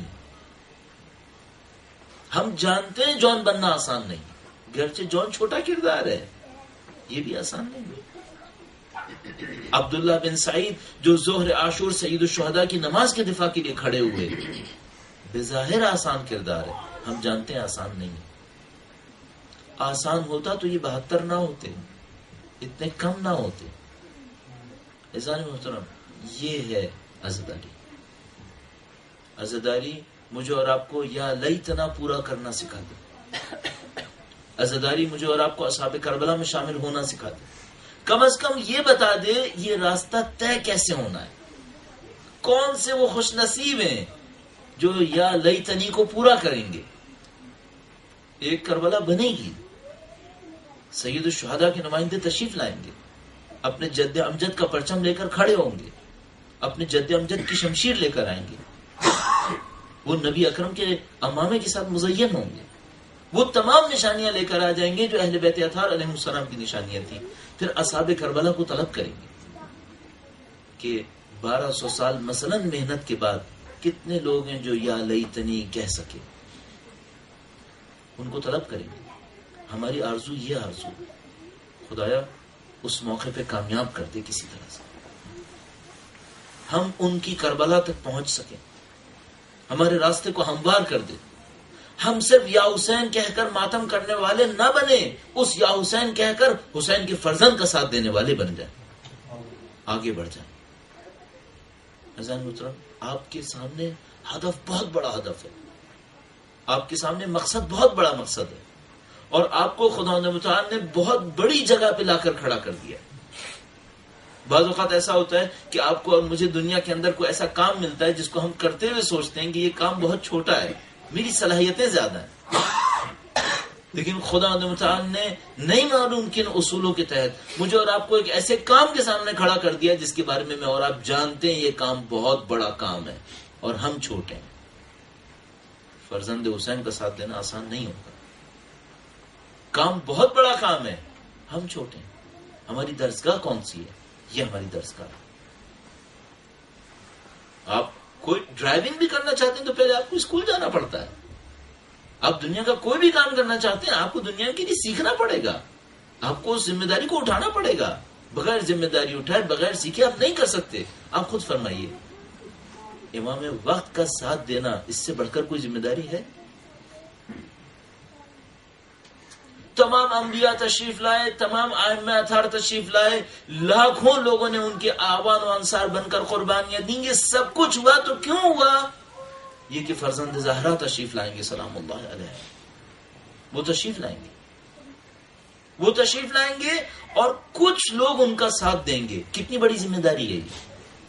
ہم جانتے ہیں جون بننا آسان نہیں، گرچہ جون چھوٹا کردار ہے، یہ بھی آسان نہیں ہے. عبداللہ بن سعید جو ظہر عاشور سید الشہداء کی نماز کے دفاع کے لیے کھڑے ہوئے، بظاہر آسان کردار ہے، ہم جانتے ہیں آسان نہیں ہے. آسان ہوتا تو یہ 72 نہ ہوتے. اتنے کم نہ ہوتے. عزیزان محترم، یہ ہے عزاداری. عزاداری مجھے اور آپ کو یا لیتنا پورا کرنا سکھا دے. عزاداری مجھے اور آپ کو اصحاب کربلا میں شامل ہونا سکھا دے. کم از کم یہ بتا دے یہ راستہ طے کیسے ہونا ہے. کون سے وہ خوش نصیب ہیں جو یا لیتنی کو پورا کریں گے. ایک کربلا بنے گی، سید الشہداء کے نمائندے تشریف لائیں گے، اپنے جد امجد کا پرچم لے کر کھڑے ہوں گے، اپنے جد امجد کی شمشیر لے کر آئیں گے، وہ نبی اکرم کے امامے کے ساتھ مزین ہوں گے، وہ تمام نشانیاں لے کر آ جائیں گے جو اہل بیت اطہار علیہ السلام کی نشانیاں تھیں. پھر اصحاب کربلا کو طلب کریں گے کہ 1200 سال مثلا محنت کے بعد کتنے لوگ ہیں جو یا لیتنی کہہ سکے. ان کو طلب کریں گے. ہماری آرزو یہ آرزو، خدایا اس موقع پہ کامیاب کر دے کسی طرح سے، ہم ان کی کربلا تک پہنچ سکیں، ہمارے راستے کو ہموار کر دے. ہم صرف یا حسین کہہ کر ماتم کرنے والے نہ بنے، اس یا حسین کہہ کر حسین کے فرزند کا ساتھ دینے والے بن جائیں، آگے بڑھ جائیں. عزیزان محترم، آپ کے سامنے ہدف بہت بڑا ہدف ہے، آپ کے سامنے مقصد بہت بڑا مقصد ہے، اور آپ کو خدا متعال نے بہت بڑی جگہ پہ لا کر کھڑا کر دیا. بعض اوقات ایسا ہوتا ہے کہ آپ کو اور مجھے دنیا کے اندر کوئی ایسا کام ملتا ہے جس کو ہم کرتے ہوئے سوچتے ہیں کہ یہ کام بہت چھوٹا ہے، میری صلاحیتیں زیادہ ہیں، لیکن خدا متعال نے نہیں معلوم کن اصولوں کے تحت مجھے اور آپ کو ایک ایسے کام کے سامنے کھڑا کر دیا جس کے بارے میں اور آپ جانتے ہیں یہ کام بہت بڑا کام ہے اور ہم چھوٹے ہیں. فرزند حسین کا ساتھ دینا آسان نہیں ہوگا، کام بہت بڑا کام ہے، ہم چھوٹے ہیں. ہماری درسگاہ کون سی ہے؟ یہ ہماری درسگاہ ہے. آپ کوئی ڈرائیونگ بھی کرنا چاہتے ہیں تو پہلے آپ کو اسکول جانا پڑتا ہے. آپ دنیا کا کوئی بھی کام کرنا چاہتے ہیں آپ کو دنیا کے لیے سیکھنا پڑے گا، آپ کو اس ذمہ داری کو اٹھانا پڑے گا. بغیر ذمہ داری اٹھائے بغیر سیکھے آپ نہیں کر سکتے. آپ خود فرمائیے، امام وقت کا ساتھ دینا اس سے بڑھ کر کوئی ذمہ داری ہے؟ تمام انبیاء تشریف لائے، تمام ائمہ اطہار تشریف لائے، لاکھوں لوگوں نے ان کے آوان و انصار بن کر قربانیاں دیں. یہ سب کچھ ہوا تو کیوں ہوا؟ یہ کہ فرزند زہرا تشریف لائیں گے سلام اللہ علیہ. وہ تشریف لائیں گے، وہ تشریف لائیں گے اور کچھ لوگ ان کا ساتھ دیں گے. کتنی بڑی ذمہ داری ہے یہ.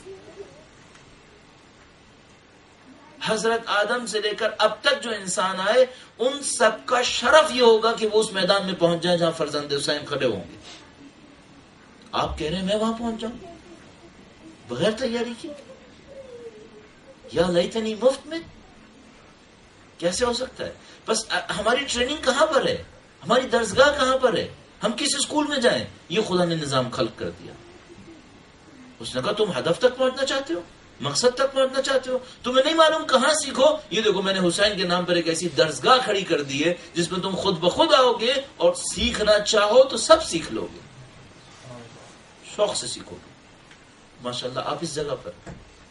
حضرت آدم سے لے کر اب تک جو انسان آئے ان سب کا شرف یہ ہوگا کہ وہ اس میدان میں پہنچ جائیں جہاں فرزند حسین کھڑے ہوں گے. آپ کہہ رہے ہیں میں وہاں پہنچ جاؤں بغیر تیاری کی؟ یا لیتنی مفت میں کیسے ہو سکتا ہے؟ بس ہماری ٹریننگ کہاں پر ہے؟ ہماری درسگاہ کہاں پر ہے؟ ہم کس اسکول میں جائیں؟ یہ خدا نے نظام خلق کر دیا. اس نے کہا تم ہدف تک پہنچنا چاہتے ہو، مقصد تک پہنچنا چاہتے ہو، تمہیں نہیں معلوم کہاں سیکھو. یہ دیکھو میں نے حسین کے نام پر ایک ایسی درسگاہ کھڑی کر دی ہے جس میں تم خود بخود آؤ گے اور سیکھنا چاہو تو سب سیکھ لو گے، شوق سے سیکھو گے. ماشاءاللہ آپ اس جگہ پر.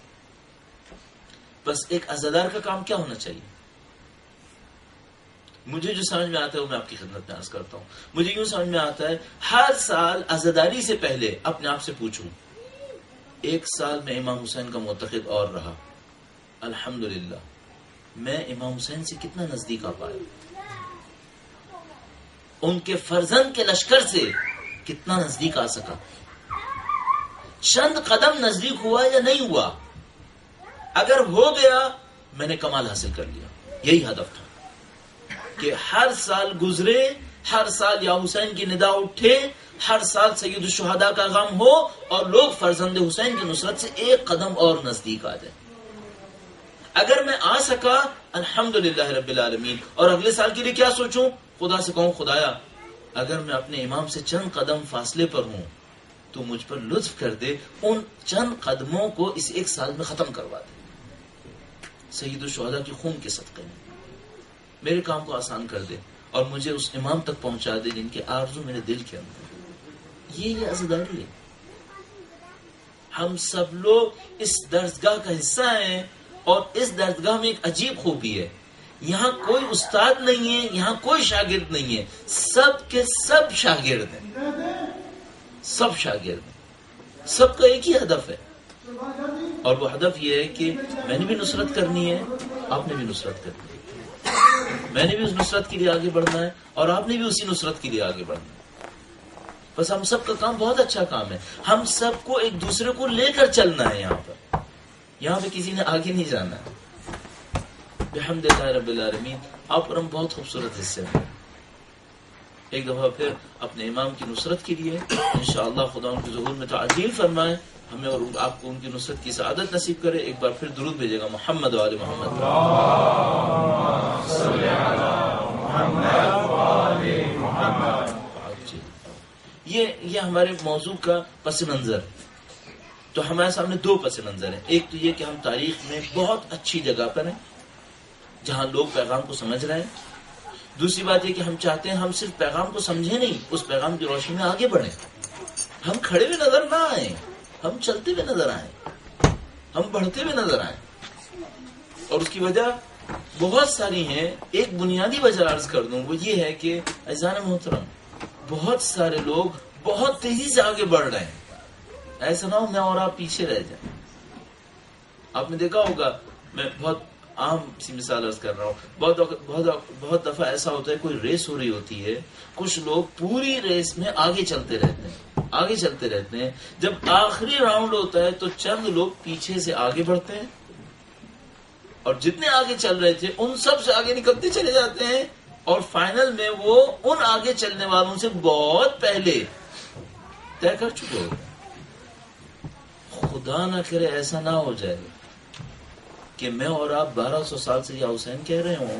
بس ایک عزادار کا کام کیا ہونا چاہیے؟ مجھے جو سمجھ میں آتا ہے وہ میں آپ کی خدمت میں عرض کرتا ہوں. مجھے یوں سمجھ میں آتا ہے ہر سال عزاداری سے پہلے اپنے آپ سے پوچھوں، ایک سال میں امام حسین کا معتقد اور رہا، الحمدللہ میں امام حسین سے کتنا نزدیک آ پایا، ان کے فرزند کے لشکر سے کتنا نزدیک آ سکا، چند قدم نزدیک ہوا یا نہیں ہوا. اگر ہو گیا میں نے کمال حاصل کر لیا. یہی ہدف تھا کہ ہر سال گزرے، ہر سال یا حسین کی ندا اٹھے، ہر سال سید الشہداء کا غم ہو اور لوگ فرزند حسین کی نصرت سے ایک قدم اور نزدیک آ جائیں. اگر میں آ سکا الحمدللہ رب العالمین. اور اگلے سال کے لیے کیا سوچوں؟ خدا سے کہوں خدایا اگر میں اپنے امام سے چند قدم فاصلے پر ہوں تو مجھ پر لطف کر دے، ان چند قدموں کو اس ایک سال میں ختم کروا دے سید الشہداء کی خون کے صدقے میں. میرے کام کو آسان کر دے اور مجھے اس امام تک پہنچا دے جن کے آرزو میرے دل کے اندر. یہ عزاداری ہے. ہم سب لوگ اس درسگاہ کا حصہ ہیں اور اس درسگاہ میں ایک عجیب خوبی ہے، یہاں کوئی استاد نہیں ہے، یہاں کوئی شاگرد نہیں ہے، سب کے سب شاگرد ہیں. سب شاگرد ہیں، سب کا ایک ہی ہدف ہے، اور وہ ہدف یہ ہے کہ میں نے بھی نصرت کرنی ہے، آپ نے بھی نصرت کرنی ہے، میں نے بھی اس نصرت کے لیے آگے بڑھنا ہے اور آپ نے بھی اسی نصرت کے لیے آگے بڑھنا ہے۔ بس ہم سب کا کام بہت اچھا کام ہے، ہم سب کو ایک دوسرے کو لے کر چلنا ہے، یہاں پہ کسی نے آگے نہیں جانا ہے۔ بحمد اللہ رب العالمین، آپ اور ہم بہت خوبصورت حصے ہیں۔ ایک دفعہ پھر اپنے امام کی نصرت کے لیے انشاءاللہ خدا ان کے ظہور میں تعجیل فرمائے، ہمیں اور آپ کو ان کی نصرت کی سعادت نصیب کرے۔ ایک بار پھر درود بھیجے گا محمد و آل محمد۔ یہ ہمارے موضوع کا پس منظر، تو ہمارے سامنے دو پس منظر ہیں۔ ایک تو یہ کہ ہم تاریخ میں بہت اچھی جگہ پر ہیں جہاں لوگ پیغام کو سمجھ رہے ہیں، دوسری بات یہ کہ ہم چاہتے ہیں ہم صرف پیغام کو سمجھیں نہیں، اس پیغام کی روشنی میں آگے بڑھیں، ہم کھڑے ہوئے نظر نہ آئیں، ہم چلتے ہوئے نظر آئیں، ہم بڑھتے ہوئے نظر آئیں۔ اور اس کی وجہ بہت ساری ہیں، ایک بنیادی وجہ عرض کر دوں، وہ یہ ہے کہ عزیزان محترم، بہت سارے لوگ بہت تیزی سے آگے بڑھ رہے ہیں، ایسا نہ ہو میں اور آپ پیچھے رہ جائیں۔ آپ نے دیکھا ہوگا، میں بہت عام سی مثال عرض کر رہا ہوں، بہت دفعہ ایسا ہوتا ہے کوئی ریس ہو رہی ہوتی ہے، کچھ لوگ پوری ریس میں آگے چلتے رہتے ہیں، جب آخری راؤنڈ ہوتا ہے تو چند لوگ پیچھے سے آگے بڑھتے ہیں اور جتنے آگے چل رہے تھے ان سب سے آگے نکلتے چلے جاتے ہیں، اور فائنل میں وہ ان آگے چلنے والوں سے بہت پہلے طے کر چکے ہوتے ہیں۔ خدا نہ کرے ایسا نہ ہو جائے کہ میں اور آپ 1200 سال سے یا حسین کہہ رہے ہوں،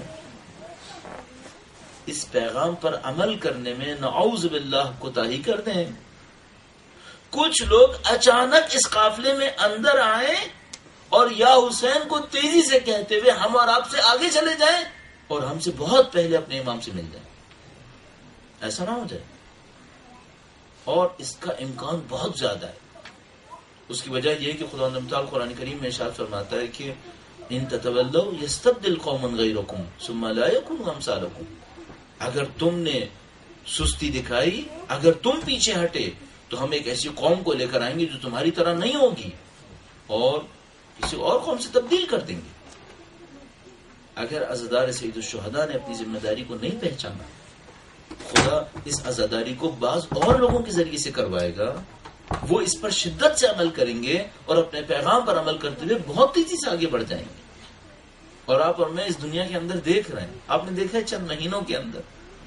اس پیغام پر عمل کرنے میں نعوذ باللہ کوتاہی کر دیں، کچھ لوگ اچانک اس قافلے میں اندر آئیں اور یا حسین کو تیزی سے کہتے ہوئے ہم اور آپ سے آگے چلے جائیں اور ہم سے بہت پہلے اپنے امام سے مل جائیں، ایسا نہ ہو جائے، اور اس کا امکان بہت زیادہ ہے۔ اس کی وجہ یہ کہ خدا متعال قرآن کریم میں ارشاد فرماتا ہے کہ ان تتولوا یستبدل قوما غیرکم ثم لا یکونوا امثالکم، اگر تم نے سستی دکھائی، اگر تم پیچھے ہٹے تو ہم ایک ایسی قوم کو لے کر آئیں گے جو تمہاری طرح نہیں ہوگی اور کسی اور قوم سے تبدیل کر دیں گے۔ اگر عزادار سید الشہداء نے اپنی ذمہ داری کو نہیں پہچانا، خدا اس عزاداری کو بعض اور لوگوں کے ذریعے سے کروائے گا، وہ اس پر شدت سے عمل کریں گے اور اپنے پیغام پر عمل کرتے ہوئے بہت تیزی سے آگے بڑھ جائیں گے۔ اور آپ اور میں اس دنیا کے اندر دیکھ رہے ہیں، آپ نے دیکھا ہے چند مہینوں کے اندر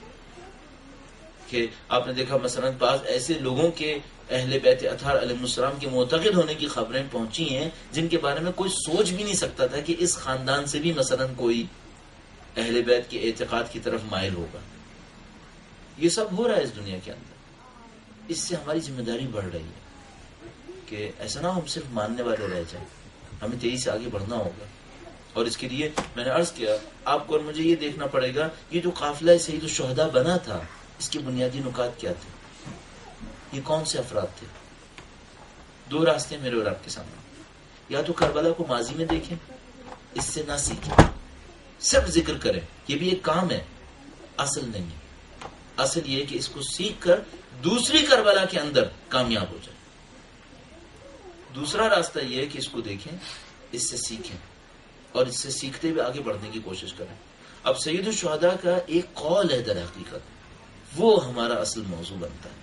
کہ آپ نے دیکھا مثلا بعض ایسے لوگوں کے اہل بیت اطہار علیہ السلام کے معتقد ہونے کی خبریں پہنچی ہیں جن کے بارے میں کوئی سوچ بھی نہیں سکتا تھا کہ اس خاندان سے بھی مثلا کوئی اہل بیت کے اعتقاد کی طرف مائل ہوگا۔ یہ سب ہو رہا ہے اس دنیا کے اندر، اس سے ہماری ذمہ داری بڑھ رہی ہے کہ ایسا نہ ہم صرف ماننے والے رہ جائیں، ہمیں تیزی سے آگے بڑھنا ہوگا۔ اور اس کے لیے میں نے عرض کیا آپ کو اور مجھے یہ دیکھنا پڑے گا یہ جو قافلہ سید الشہداء بنا تھا اس کے بنیادی نکات کیا تھے، یہ کون سے افراد تھے۔ دو راستے میرے اور آپ کے سامنے، یا تو کربلا کو ماضی میں دیکھیں، اس سے نہ سیکھیں، صرف ذکر کریں، یہ بھی ایک کام ہے، اصل نہیں ہے۔ اصل یہ کہ اس کو سیکھ کر دوسری کربلا کے اندر کامیاب ہو جائے۔ دوسرا راستہ یہ ہے کہ اس کو دیکھیں، اس سے سیکھیں اور اس سے سیکھتے ہوئے آگے بڑھنے کی کوشش کریں۔ اب سید الشہداء کا ایک قول ہے در حقیقت، وہ ہمارا اصل موضوع بنتا ہے۔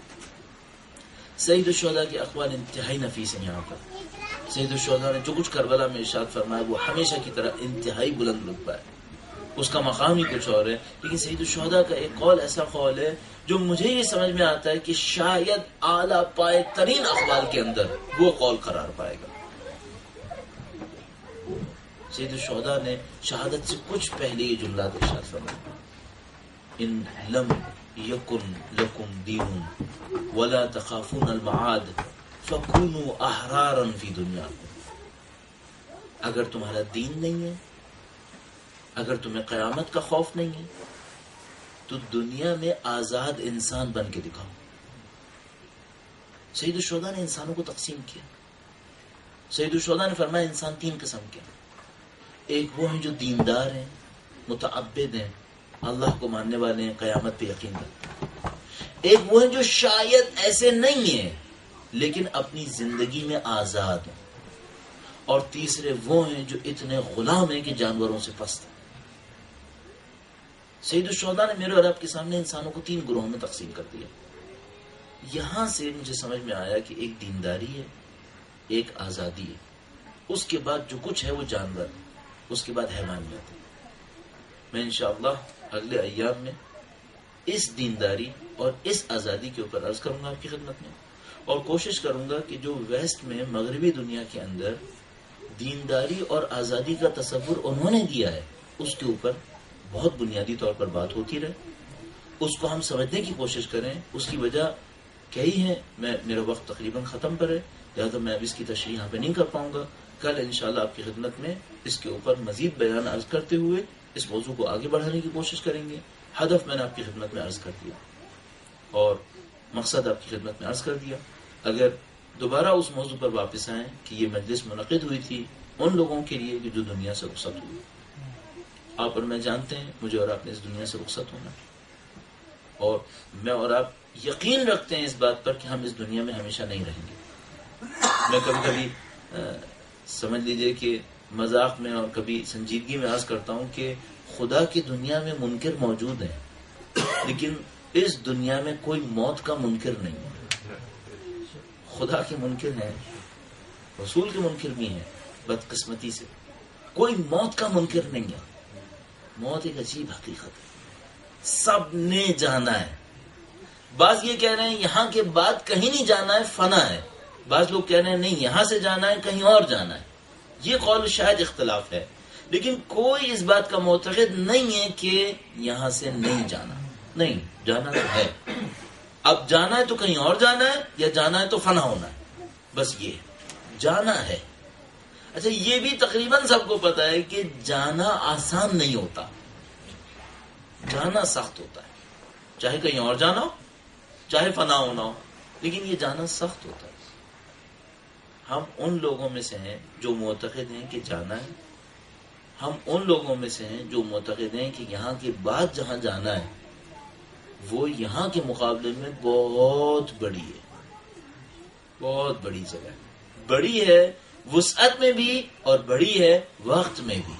سید الشہداء کے اقوال انتہائی نفیس ہیں۔ یہاں پر سید الشہداء نے جو کچھ کربلا میں ارشاد فرمایا وہ ہمیشہ کی طرح انتہائی بلند رتبہ ہے، اس کا مقام ہی کچھ اور ہے۔ لیکن سید الشہداء کا ایک قول ایسا قول ہے جو مجھے یہ سمجھ میں آتا ہے کہ شاید اعلیٰ پائے ترین اقوال کے اندر وہ قول قرار پائے گا۔ سید الشہداء نے شہادت سے کچھ پہلے یہ جملات ارشاد فرمایا، ان لم یکن لکم دین ولا تخافون المعاد فکونوا احرارا فی دنیاکم، اگر تمہارا دین نہیں ہے، اگر تمہیں قیامت کا خوف نہیں ہے تو دنیا میں آزاد انسان بن کے دکھاؤ۔ سید الشہداء نے انسانوں کو تقسیم کیا۔ سید الشہداء نے فرمایا انسان تین قسم کے، ایک وہ ہیں جو دیندار ہیں، متعبد ہیں، اللہ کو ماننے والے ہیں، قیامت پہ یقین رکھتے ہیں۔ ایک وہ ہیں جو شاید ایسے نہیں ہیں لیکن اپنی زندگی میں آزاد ہیں، اور تیسرے وہ ہیں جو اتنے غلام ہیں کہ جانوروں سے پست ہیں۔ سید الشہداء نے میرے اور آپ کے سامنے انسانوں کو 3 گروہوں میں تقسیم کر دیا۔ یہاں سے مجھے سمجھ میں آیا کہ ایک دینداری ہے، ایک آزادی ہے، اس کے بعد جو کچھ ہے وہ جانور ہے، اس کے بعد حیوانیت ہے۔ میں انشاءاللہ اگلے ایام میں اس دینداری اور اس آزادی کے اوپر عرض کروں گا آپ کی خدمت میں، اور کوشش کروں گا کہ جو ویسٹ میں مغربی دنیا کے اندر دینداری اور آزادی کا تصور انہوں نے دیا ہے اس کے اوپر بہت بنیادی طور پر بات ہوتی رہے، اس کو ہم سمجھنے کی کوشش کریں۔ اس کی وجہ کئی ہیں، میرا وقت تقریباً ختم پر ہے، لہٰذا میں اب اس کی تشریح یہاں پہ نہیں کر پاؤں گا۔ کل انشاءاللہ آپ کی خدمت میں اس کے اوپر مزید بیان عرض کرتے ہوئے اس موضوع کو آگے بڑھانے کی کوشش کریں گے۔ ہدف میں نے آپ کی خدمت میں عرض کر دیا اور مقصد آپ کی خدمت میں عرض کر دیا۔ اگر دوبارہ اس موضوع پر واپس آئیں کہ یہ مجلس منعقد ہوئی تھی ان لوگوں کے لیے کہ جو دنیا سے رخصت ہوئی، آپ اور میں جانتے ہیں مجھے اور آپ نے اس دنیا سے رخصت ہونا، اور میں اور آپ یقین رکھتے ہیں اس بات پر کہ ہم اس دنیا میں ہمیشہ نہیں رہیں گے۔ میں کبھی کبھی سمجھ لیجئے کہ مذاق میں اور کبھی سنجیدگی میں عرض کرتا ہوں کہ خدا کی دنیا میں منکر موجود ہیں، لیکن اس دنیا میں کوئی موت کا منکر نہیں ہے۔ خدا کے منکر ہیں، رسول کے منکر بھی ہیں، بدقسمتی سے کوئی موت کا منکر نہیں ہے۔ موت ایک عجیب حقیقت ہے، سب نے جانا ہے۔ بعض یہ کہہ رہے ہیں یہاں کے بعد کہیں نہیں جانا ہے، فنا ہے۔ بعض لوگ کہہ رہے ہیں نہیں یہاں سے جانا ہے، کہیں اور جانا ہے۔ یہ قول شاید اختلاف ہے، لیکن کوئی اس بات کا معتقد نہیں ہے کہ یہاں سے نہیں جانا، نہیں جانا تو ہے۔ اب جانا ہے تو کہیں اور جانا ہے، یا جانا ہے تو فنا ہونا ہے، بس یہ جانا ہے۔ اچھا یہ بھی تقریباً سب کو پتا ہے کہ جانا آسان نہیں ہوتا، جانا سخت ہوتا ہے، چاہے کہیں اور جانا ہو چاہے فنا ہونا ہو، لیکن یہ جانا سخت ہوتا ہے۔ ہم ان لوگوں میں سے ہیں جو معتقد ہیں کہ جانا ہے، ہم ان لوگوں میں سے ہیں جو معتقد ہیں کہ یہاں کے بعد جہاں جانا ہے وہ یہاں کے مقابلے میں بہت بڑی ہے، بہت بڑی جگہ ہے، بڑی ہے وسعت میں بھی اور بڑی ہے وقت میں بھی،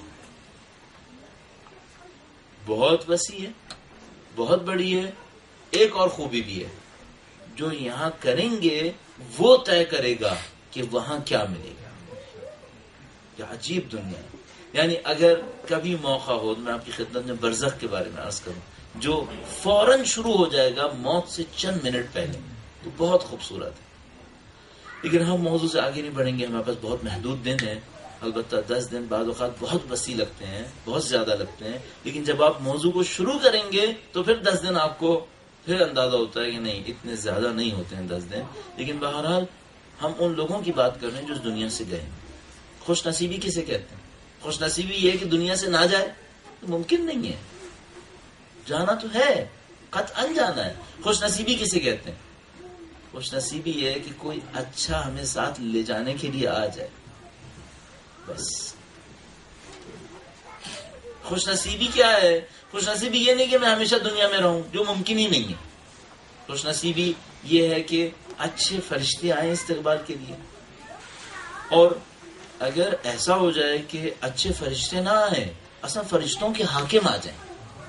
بہت وسیع ہے، بہت بڑی ہے۔ ایک اور خوبی بھی ہے، جو یہاں کریں گے وہ طے کرے گا کہ وہاں کیا ملے گا۔ یہ عجیب دنیا ہے، یعنی اگر کبھی موقع ہو تو میں آپ کی خدمت میں برزخ کے بارے میں عرض کروں جو فوراً شروع ہو جائے گا موت سے چند منٹ پہلے، تو بہت خوبصورت ہے۔ لیکن ہم موضوع سے آگے نہیں بڑھیں گے، ہمارے پاس بہت محدود دن ہیں، البتہ 10 دن بعض اوقات بہت وسیع لگتے ہیں، بہت زیادہ لگتے ہیں، لیکن جب آپ موضوع کو شروع کریں گے تو پھر 10 دن آپ کو پھر اندازہ ہوتا ہے کہ نہیں اتنے زیادہ نہیں ہوتے ہیں 10 دن۔ لیکن بہرحال ہم ان لوگوں کی بات کر رہے ہیں جو اس دنیا سے گئے۔ خوش نصیبی کسے کہتے ہیں؟ خوش نصیبی یہ ہے کہ دنیا سے نہ جائے، ممکن نہیں ہے، جانا تو ہے، قطعاً جانا ہے۔ خوش نصیبی کسے کہتے ہیں؟ خوش نصیبی یہ ہے کہ کوئی اچھا ہمیں ساتھ لے جانے کے لیے آ جائے، بس۔ خوش نصیبی کیا ہے؟ خوش نصیبی یہ نہیں کہ میں ہمیشہ دنیا میں رہوں، جو ممکن ہی نہیں ہے۔ خوش نصیبی یہ ہے کہ اچھے فرشتے آئیں استقبال کے لیے، اور اگر ایسا ہو جائے کہ اچھے فرشتے نہ آئیں، اصلا فرشتوں کے حاکم آ جائیں،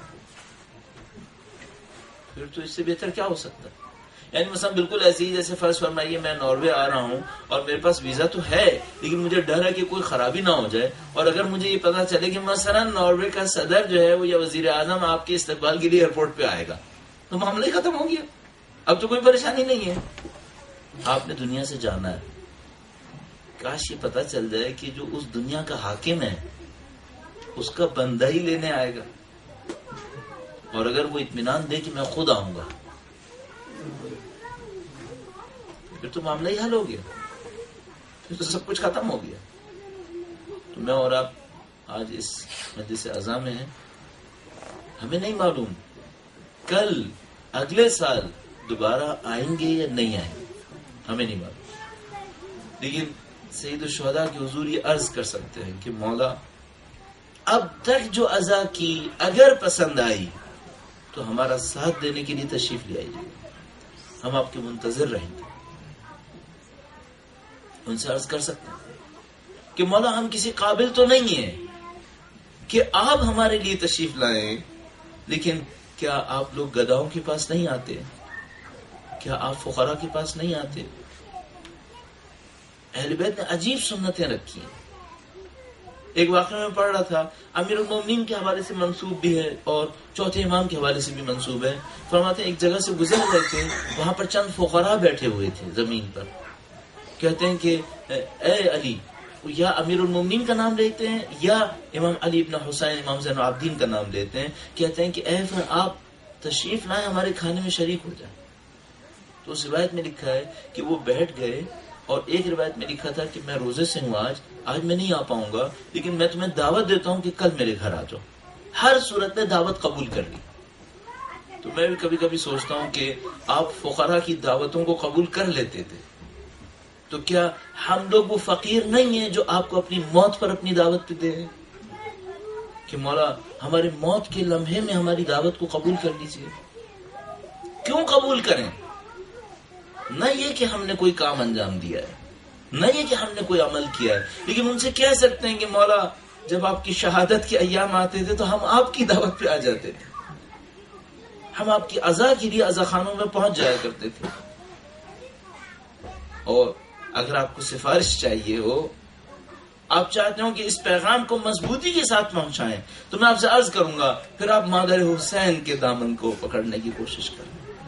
پھر تو اس سے بہتر کیا ہو سکتا ہے؟ یعنی مثلا بالکل ایسے ہی جیسے فرض فرمائیے میں ناروے آ رہا ہوں اور میرے پاس ویزا تو ہے، لیکن مجھے ڈر ہے کہ کوئی خرابی نہ ہو جائے، اور اگر مجھے یہ پتا چلے کہ مثلا ناروے کا صدر جو ہے وہ یا وزیر اعظم آپ کے استقبال کے لیے ایئرپورٹ پہ آئے گا، تو معاملہ ہی ختم ہو گیا، اب تو کوئی پریشانی نہیں ہے۔ آپ نے دنیا سے جانا ہے، کاش یہ پتا چل جائے کہ جو اس دنیا کا حاکم ہے اس کا بندہ ہی لینے آئے گا، اور اگر وہ اطمینان دے کہ میں خود آؤں گا، پھر تو معاملہ ہی حل ہو گیا، پھر تو سب کچھ ختم ہو گیا۔ تو میں اور آپ آج اس مجلس عزا میں ہیں، ہمیں نہیں معلوم کل اگلے سال دوبارہ آئیں گے یا نہیں آئیں گے، ہمیں نہیں معلوم، لیکن سید الشہداء کے حضور یہ عرض کر سکتے ہیں کہ مولا اب تک جو عزا کی اگر پسند آئی تو ہمارا ساتھ دینے کے لیے تشریف لے آئیے، ہم آپ کے منتظر رہیں گے. ان سے عرض کر سکتے ہیں کہ مولا ہم کسی قابل تو نہیں ہیں کہ آپ ہمارے لیے تشریف لائیں، لیکن کیا آپ لوگ گداؤں کے پاس نہیں آتے؟ کیا آپ فقراء کے پاس نہیں آتے؟ اہل بیت نے عجیب سنتیں رکھی ہیں. ایک واقعہ میں پڑھ رہا تھا، امیر المومنین کے حوالے سے منسوب بھی ہے اور چوتھے امام کے حوالے سے بھی منسوب ہے. فرماتے ہیں ایک جگہ سے گزر رہے تھے، وہاں پر چند فقراء بیٹھے ہوئے تھے زمین پر. کہتے ہیں کہ اے علی، یا امیر المومنین کا نام لیتے ہیں یا امام علی ابن حسین امام زین العابدین کا نام لیتے ہیں. کہتے ہیں کہ اے آپ تشریف لائیں، ہمارے کھانے میں شریک ہو جائیں. تو اس روایت میں لکھا ہے کہ وہ بیٹھ گئے، اور ایک روایت میں لکھا تھا کہ میں روزے سے ہوں، آج میں نہیں آ پاؤں گا، لیکن میں تمہیں دعوت دیتا ہوں کہ کل میرے گھر آ جاؤ. ہر صورت میں دعوت قبول کر لی. تو میں بھی کبھی کبھی سوچتا ہوں کہ آپ فقراء کی دعوتوں کو قبول کر لیتے تھے، تو کیا ہم لوگ وہ فقیر نہیں ہیں جو آپ کو اپنی موت پر اپنی دعوت پہ دے ہیں کہ مولا ہمارے موت کے لمحے میں ہماری دعوت کو قبول کر لیجیے؟ کیوں قبول کریں؟ نہ یہ کہ ہم نے کوئی کام انجام دیا ہے، نہ یہ کہ ہم نے کوئی عمل کیا ہے، لیکن ان سے کہہ سکتے ہیں کہ مولا جب آپ کی شہادت کے ایام آتے تھے تو ہم آپ کی دعوت پہ آ جاتے تھے، ہم آپ کی عزا کے لیے عزا خانوں میں پہنچ جایا کرتے تھے. اور اگر آپ کو سفارش چاہیے ہو، آپ چاہتے ہو کہ اس پیغام کو مضبوطی کے ساتھ پہنچائیں، تو میں آپ سے عرض کروں گا پھر آپ مادر حسین کے دامن کو پکڑنے کی کوشش کریں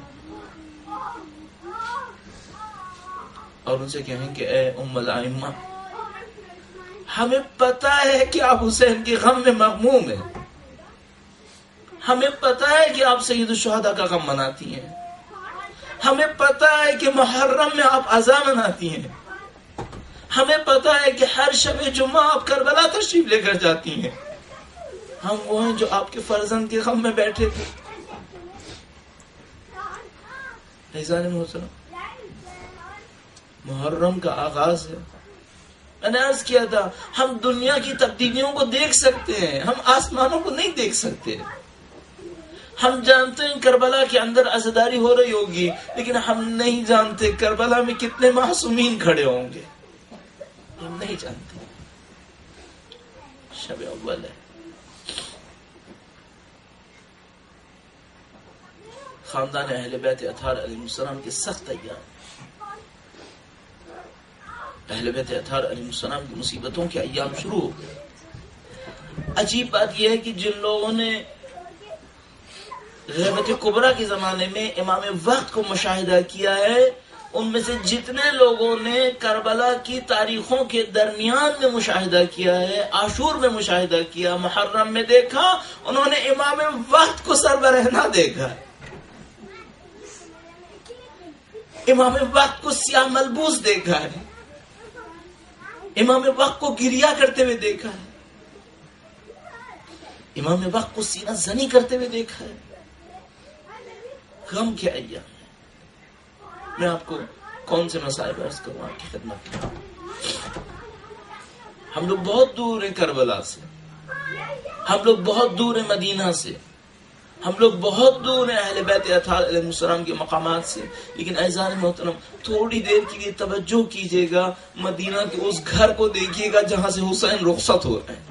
اور ان سے کہیں کہ اے ام الائمہ، ہمیں پتا ہے کہ آپ حسین کے غم میں مغموم ہیں، ہمیں پتا ہے کہ آپ سید الشہداء کا غم مناتی ہیں، ہمیں پتا ہے کہ محرم میں آپ عزا مناتی ہیں، ہمیں پتا ہے کہ ہر شب جمعہ آپ کربلا تشریف لے کر جاتی ہیں. ہم وہ ہیں جو آپ کے فرزند کے غم میں بیٹھے تھے. عزیزان محترم، محرم کا آغاز ہے. میں نے عرض کیا تھا ہم دنیا کی تبدیلیوں کو دیکھ سکتے ہیں، ہم آسمانوں کو نہیں دیکھ سکتے. ہم جانتے ہیں کربلا کے اندر عزاداری ہو رہی ہوگی، لیکن ہم نہیں جانتے کربلا میں کتنے معصومین کھڑے ہوں گے. ہم نہیں جانتے. شب اول ہے، خاندان اہل بیت اطہار علیہ السلام کے سخت ایام، اہل بیت اطہار علیہ السلام کی مصیبتوں کے ایام شروع ہو گئے. عجیب بات یہ ہے کہ جن لوگوں نے غیبت کبریٰ کے زمانے میں امام وقت کو مشاہدہ کیا ہے، ان میں سے جتنے لوگوں نے کربلا کی تاریخوں کے درمیان میں مشاہدہ کیا ہے، عاشور میں مشاہدہ کیا، محرم میں دیکھا، انہوں نے امام وقت کو سربراہ دیکھا، امام وقت کو سیاہ ملبوس دیکھا ہے، امام وقت کو گریا کرتے ہوئے دیکھا ہے، امام وقت کو سینہ زنی کرتے ہوئے دیکھا ہے. غم کے ایام. میں آپ کو کون سے مسائل عرض کروں آپ کی خدمت میں. ہم لوگ بہت دور ہیں کربلا سے، ہم لوگ بہت دور ہیں مدینہ سے، ہم لوگ بہت دور ہیں اہل بیت اطہار علیہ السلام کے مقامات سے، لیکن اعزان محترم تھوڑی دیر کے لیے توجہ کیجیے گا، مدینہ کے اس گھر کو دیکھیے گا جہاں سے حسین رخصت ہو رہے ہیں.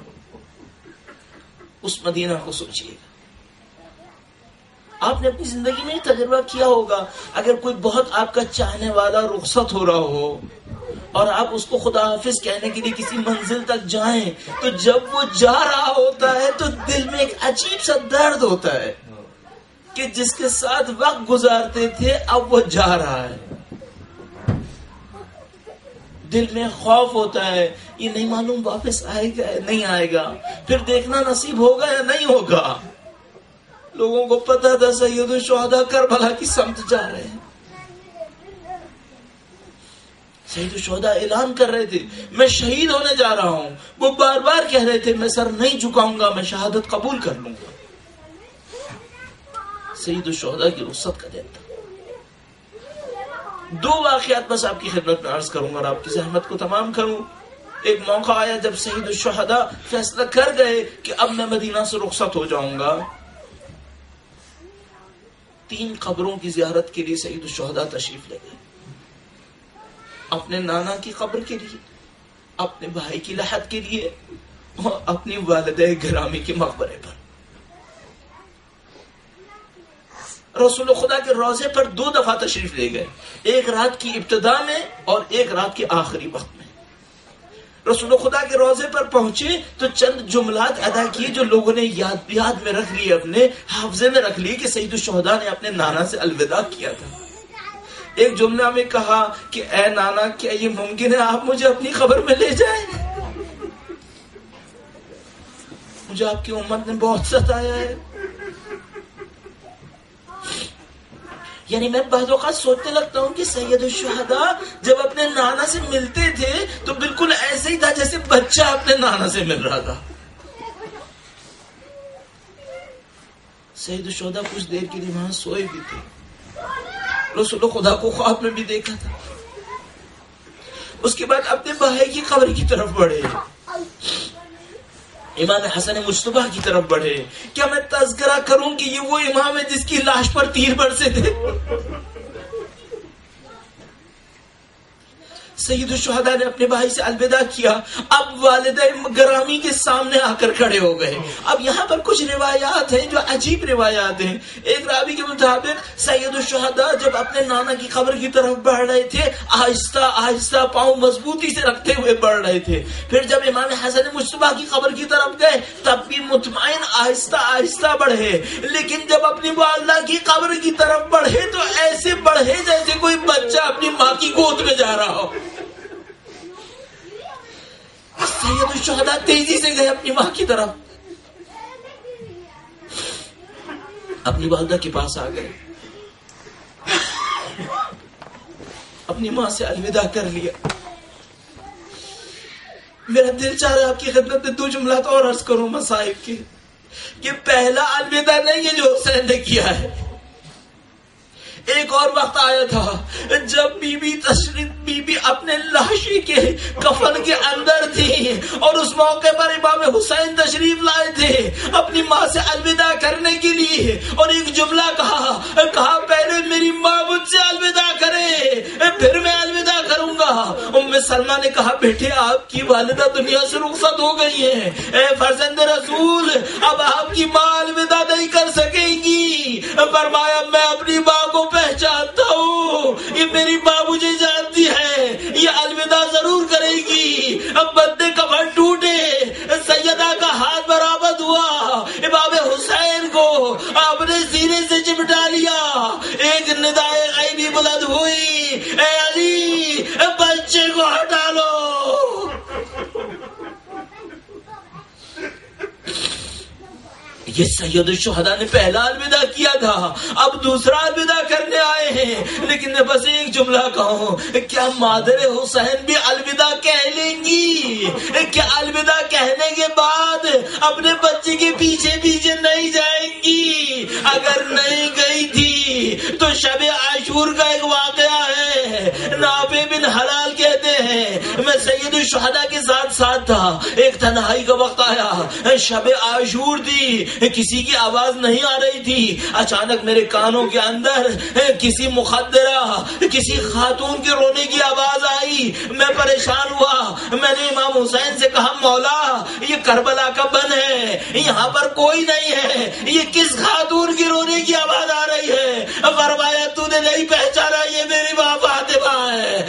اس مدینہ کو سوچیے گا. آپ نے اپنی زندگی میں تجربہ کیا ہوگا، اگر کوئی بہت آپ کا چاہنے والا رخصت ہو رہا ہو اور آپ اس کو خدا حافظ کہنے کے لیے کسی منزل تک جائیں، تو جب وہ جا رہا ہوتا ہے تو دل میں ایک عجیب سا درد ہوتا ہے کہ جس کے ساتھ وقت گزارتے تھے اب وہ جا رہا ہے. دل میں خوف ہوتا ہے، یہ نہیں معلوم واپس آئے گا یا نہیں آئے گا، پھر دیکھنا نصیب ہوگا یا نہیں ہوگا. لوگوں کو پتا تھا سید الشہداء کربلا کی سمت جا رہے ہیں. سید الشہداء اعلان کر رہے تھے میں شہید ہونے جا رہا ہوں. وہ بار بار کہہ رہے تھے میں سر نہیں جھکاؤں گا، میں شہادت قبول کر لوں گا. سید الشہداء کی رخصت کا دن تھا. 2 واقعات بس آپ کی خدمت میں عرض کروں گا اور آپ کی زحمت کو تمام کروں. ایک موقع آیا جب سید الشہداء فیصلہ کر گئے کہ اب میں مدینہ سے رخصت ہو جاؤں گا. 3 قبروں کی زیارت کے لیے سید الشہداء تشریف لے گئے، اپنے نانا کی قبر کے لیے، اپنے بھائی کی لحد کے لیے، اور اپنی والدہ گرامی کے مقبرے پر۔ رسول خدا کے روضے پر 2 دفعہ تشریف لے گئے، ایک رات کی ابتدا میں اور ایک رات کے آخری وقت میں۔ رسول خدا کے روضے پر پہنچے تو چند جملات ادا کیے جو لوگوں نے یاد میں رکھ لیے، اپنے حافظے میں رکھ لیے کہ سید الشہداء نے اپنے نانا سے الوداع کیا تھا۔ ایک جملہ میں کہا کہ اے نانا، کیا یہ ممکن ہے آپ مجھے اپنی قبر میں لے جائیں؟ مجھے آپ کی امت نے بہت ستایا ہے۔ یعنی میں بعض اوقات سوچنے لگتا ہوں کہ سید الشہداء جب اپنے نانا سے ملتے تھے تو بالکل ایسے ہی تھا جیسے بچہ اپنے نانا سے مل رہا تھا۔ سید الشہداء کچھ دیر کے لیے وہاں سوئے بھی تھے، رسول خدا کو خواب میں بھی دیکھا تھا۔ اس کے بعد اپنے بھائی کی قبر کی طرف بڑھے، امام حسن مجتبی کی طرف بڑھے۔ کیا میں تذکرہ کروں کہ یہ وہ امام ہے جس کی لاش پر تیر برسے تھے؟ سید الشہداء نے اپنے بھائی سے الوداع کیا، اب والدہ گرامی کے سامنے آ کر کھڑے ہو گئے۔ اب یہاں پر کچھ روایات ہیں جو عجیب روایات ہیں۔ ایک راوی کے مطابق سید الشہداء جب اپنے نانا کی قبر کی طرف بڑھ رہے تھے، آہستہ آہستہ پاؤں مضبوطی سے رکھتے ہوئے بڑھ رہے تھے۔ پھر جب امام حسن مجتبی کی قبر کی طرف گئے تب بھی مطمئن آہستہ آہستہ بڑھے، لیکن جب اپنی والدہ کی قبر کی طرف بڑھے تو ایسے بڑھے جیسے کوئی بچہ اپنی ماں کی گود میں جا رہا ہو۔ سید الشہداء تیزی سے گئے اپنی ماں کی طرف، اپنی والدہ کے پاس آ گئے، اپنی ماں سے الوداع کر لیا۔ میرا دل چاہ رہا ہے آپ کی خدمت میں 2 جملات اور عرض کروں مصائب کے، کہ پہلا الوداع نہیں ہے جو حسین نے کیا ہے۔ ایک اور وقت آیا تھا جب بی بی اپنے لاشی کے کفن کے اندر تھی اور اس موقع پر امام حسین تشریف لائے تھے اپنی ماں سے الوداع کرنے کے لیے، اور ایک جملہ کہا پہلے میری ماں مجھ سے الوداع کرے پھر میں الوداع کروں گا۔ ام سلمہ نے کہا بیٹے آپ کی والدہ دنیا سے رخصت ہو گئی ہے، اے فرزند رسول اب آپ کی ماں الوداع نہیں کر سکے گی۔ فرمایا میں اپنی ماں کو پہچانتا ہوں، یہ میری ماں مجھے جانتی ہے، یہ الوداع ضرور کرے گی۔ اب بندے کفن ٹوٹے، سیدہ کا ہاتھ برآمد ہوا، امام حسین کو اپنے سینے سے چمٹا لیا، ایک ندائے غیبی بلند ہوئی، اے علی بچے کو ہٹا لو۔ یہ سید الشہداء نے پہلا الوداع کیا تھا، اب دوسرا الوداع کرنے آئے ہیں، لیکن میں بس ایک جملہ کہوں، کیا مادر حسین بھی الوداع کہہ لیں گی؟ کیا الوداع کہنے کے بعد اپنے بچے کے پیچھے پیچھے نہیں جائیں گی؟ اگر نہیں گئی تھی تو شب عاشور کا ایک واقعہ ہے، نافع بن حلال کہتے ہیں میں سید الشہداء کے ساتھ تھا، ایک تنہائی کا وقت آیا، شب عاشور تھی، کسی کی آواز نہیں آ رہی تھی، اچانک میرے کانوں کے اندر کسی مخدرہ کسی خاتون کے رونے کی آواز آئی، میں پریشان ہوا، میں نے امام حسین سے کہا مولا یہ کربلا کا بن ہے، یہاں پر کوئی نہیں ہے، یہ کس خاتون کی رونے کی آواز آ رہی ہے؟ فرمایا تو نے نہیں پہچانا، یہ میری ماں فاطمہ ہے۔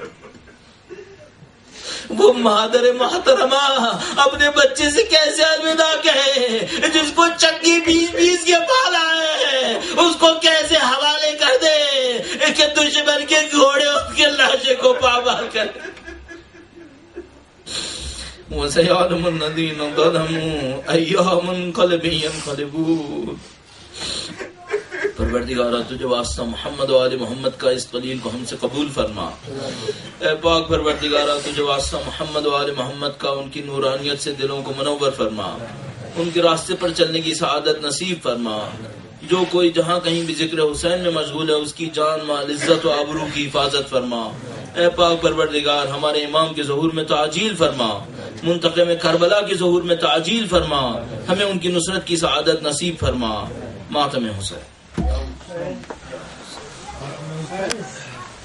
وہ مادر محترمہ اپنے بچے سے کیسے الوداع کہے جس کو چکی پیس کے پالا ہے، اس کو کیسے حوالے کر دے کہ دشمن کے گھوڑے اس کے لاشے کو پامال کر دے۔ وَسَيَعْلَمُ الَّذِينَ ظَلَمُوا أَيَّ مُنقَلِبٍ يَنقَلِبُونَ۔ پروردگارہ تجھے واسطہ محمد و آل محمد کا اس قلیل کو ہم سے قبول فرما۔ اے پاک پروردگارہ تجھے واسطہ محمد و آل محمد کا ان کی نورانیت سے دلوں کو منور فرما، ان کے راستے پر چلنے کی سعادت نصیب فرما۔ جو کوئی جہاں کہیں بھی ذکر حسین میں مشغول ہے اس کی جان مال عزت و آبرو کی حفاظت فرما۔ اے پاک پروردگار ہمارے امام کے ظہور میں تعجیل فرما، منتقم کربلا کے ظہور میں تعجیل فرما، ہمیں ان کی نصرت کی سعادت نصیب فرما۔ ماتم حسین۔ Yes.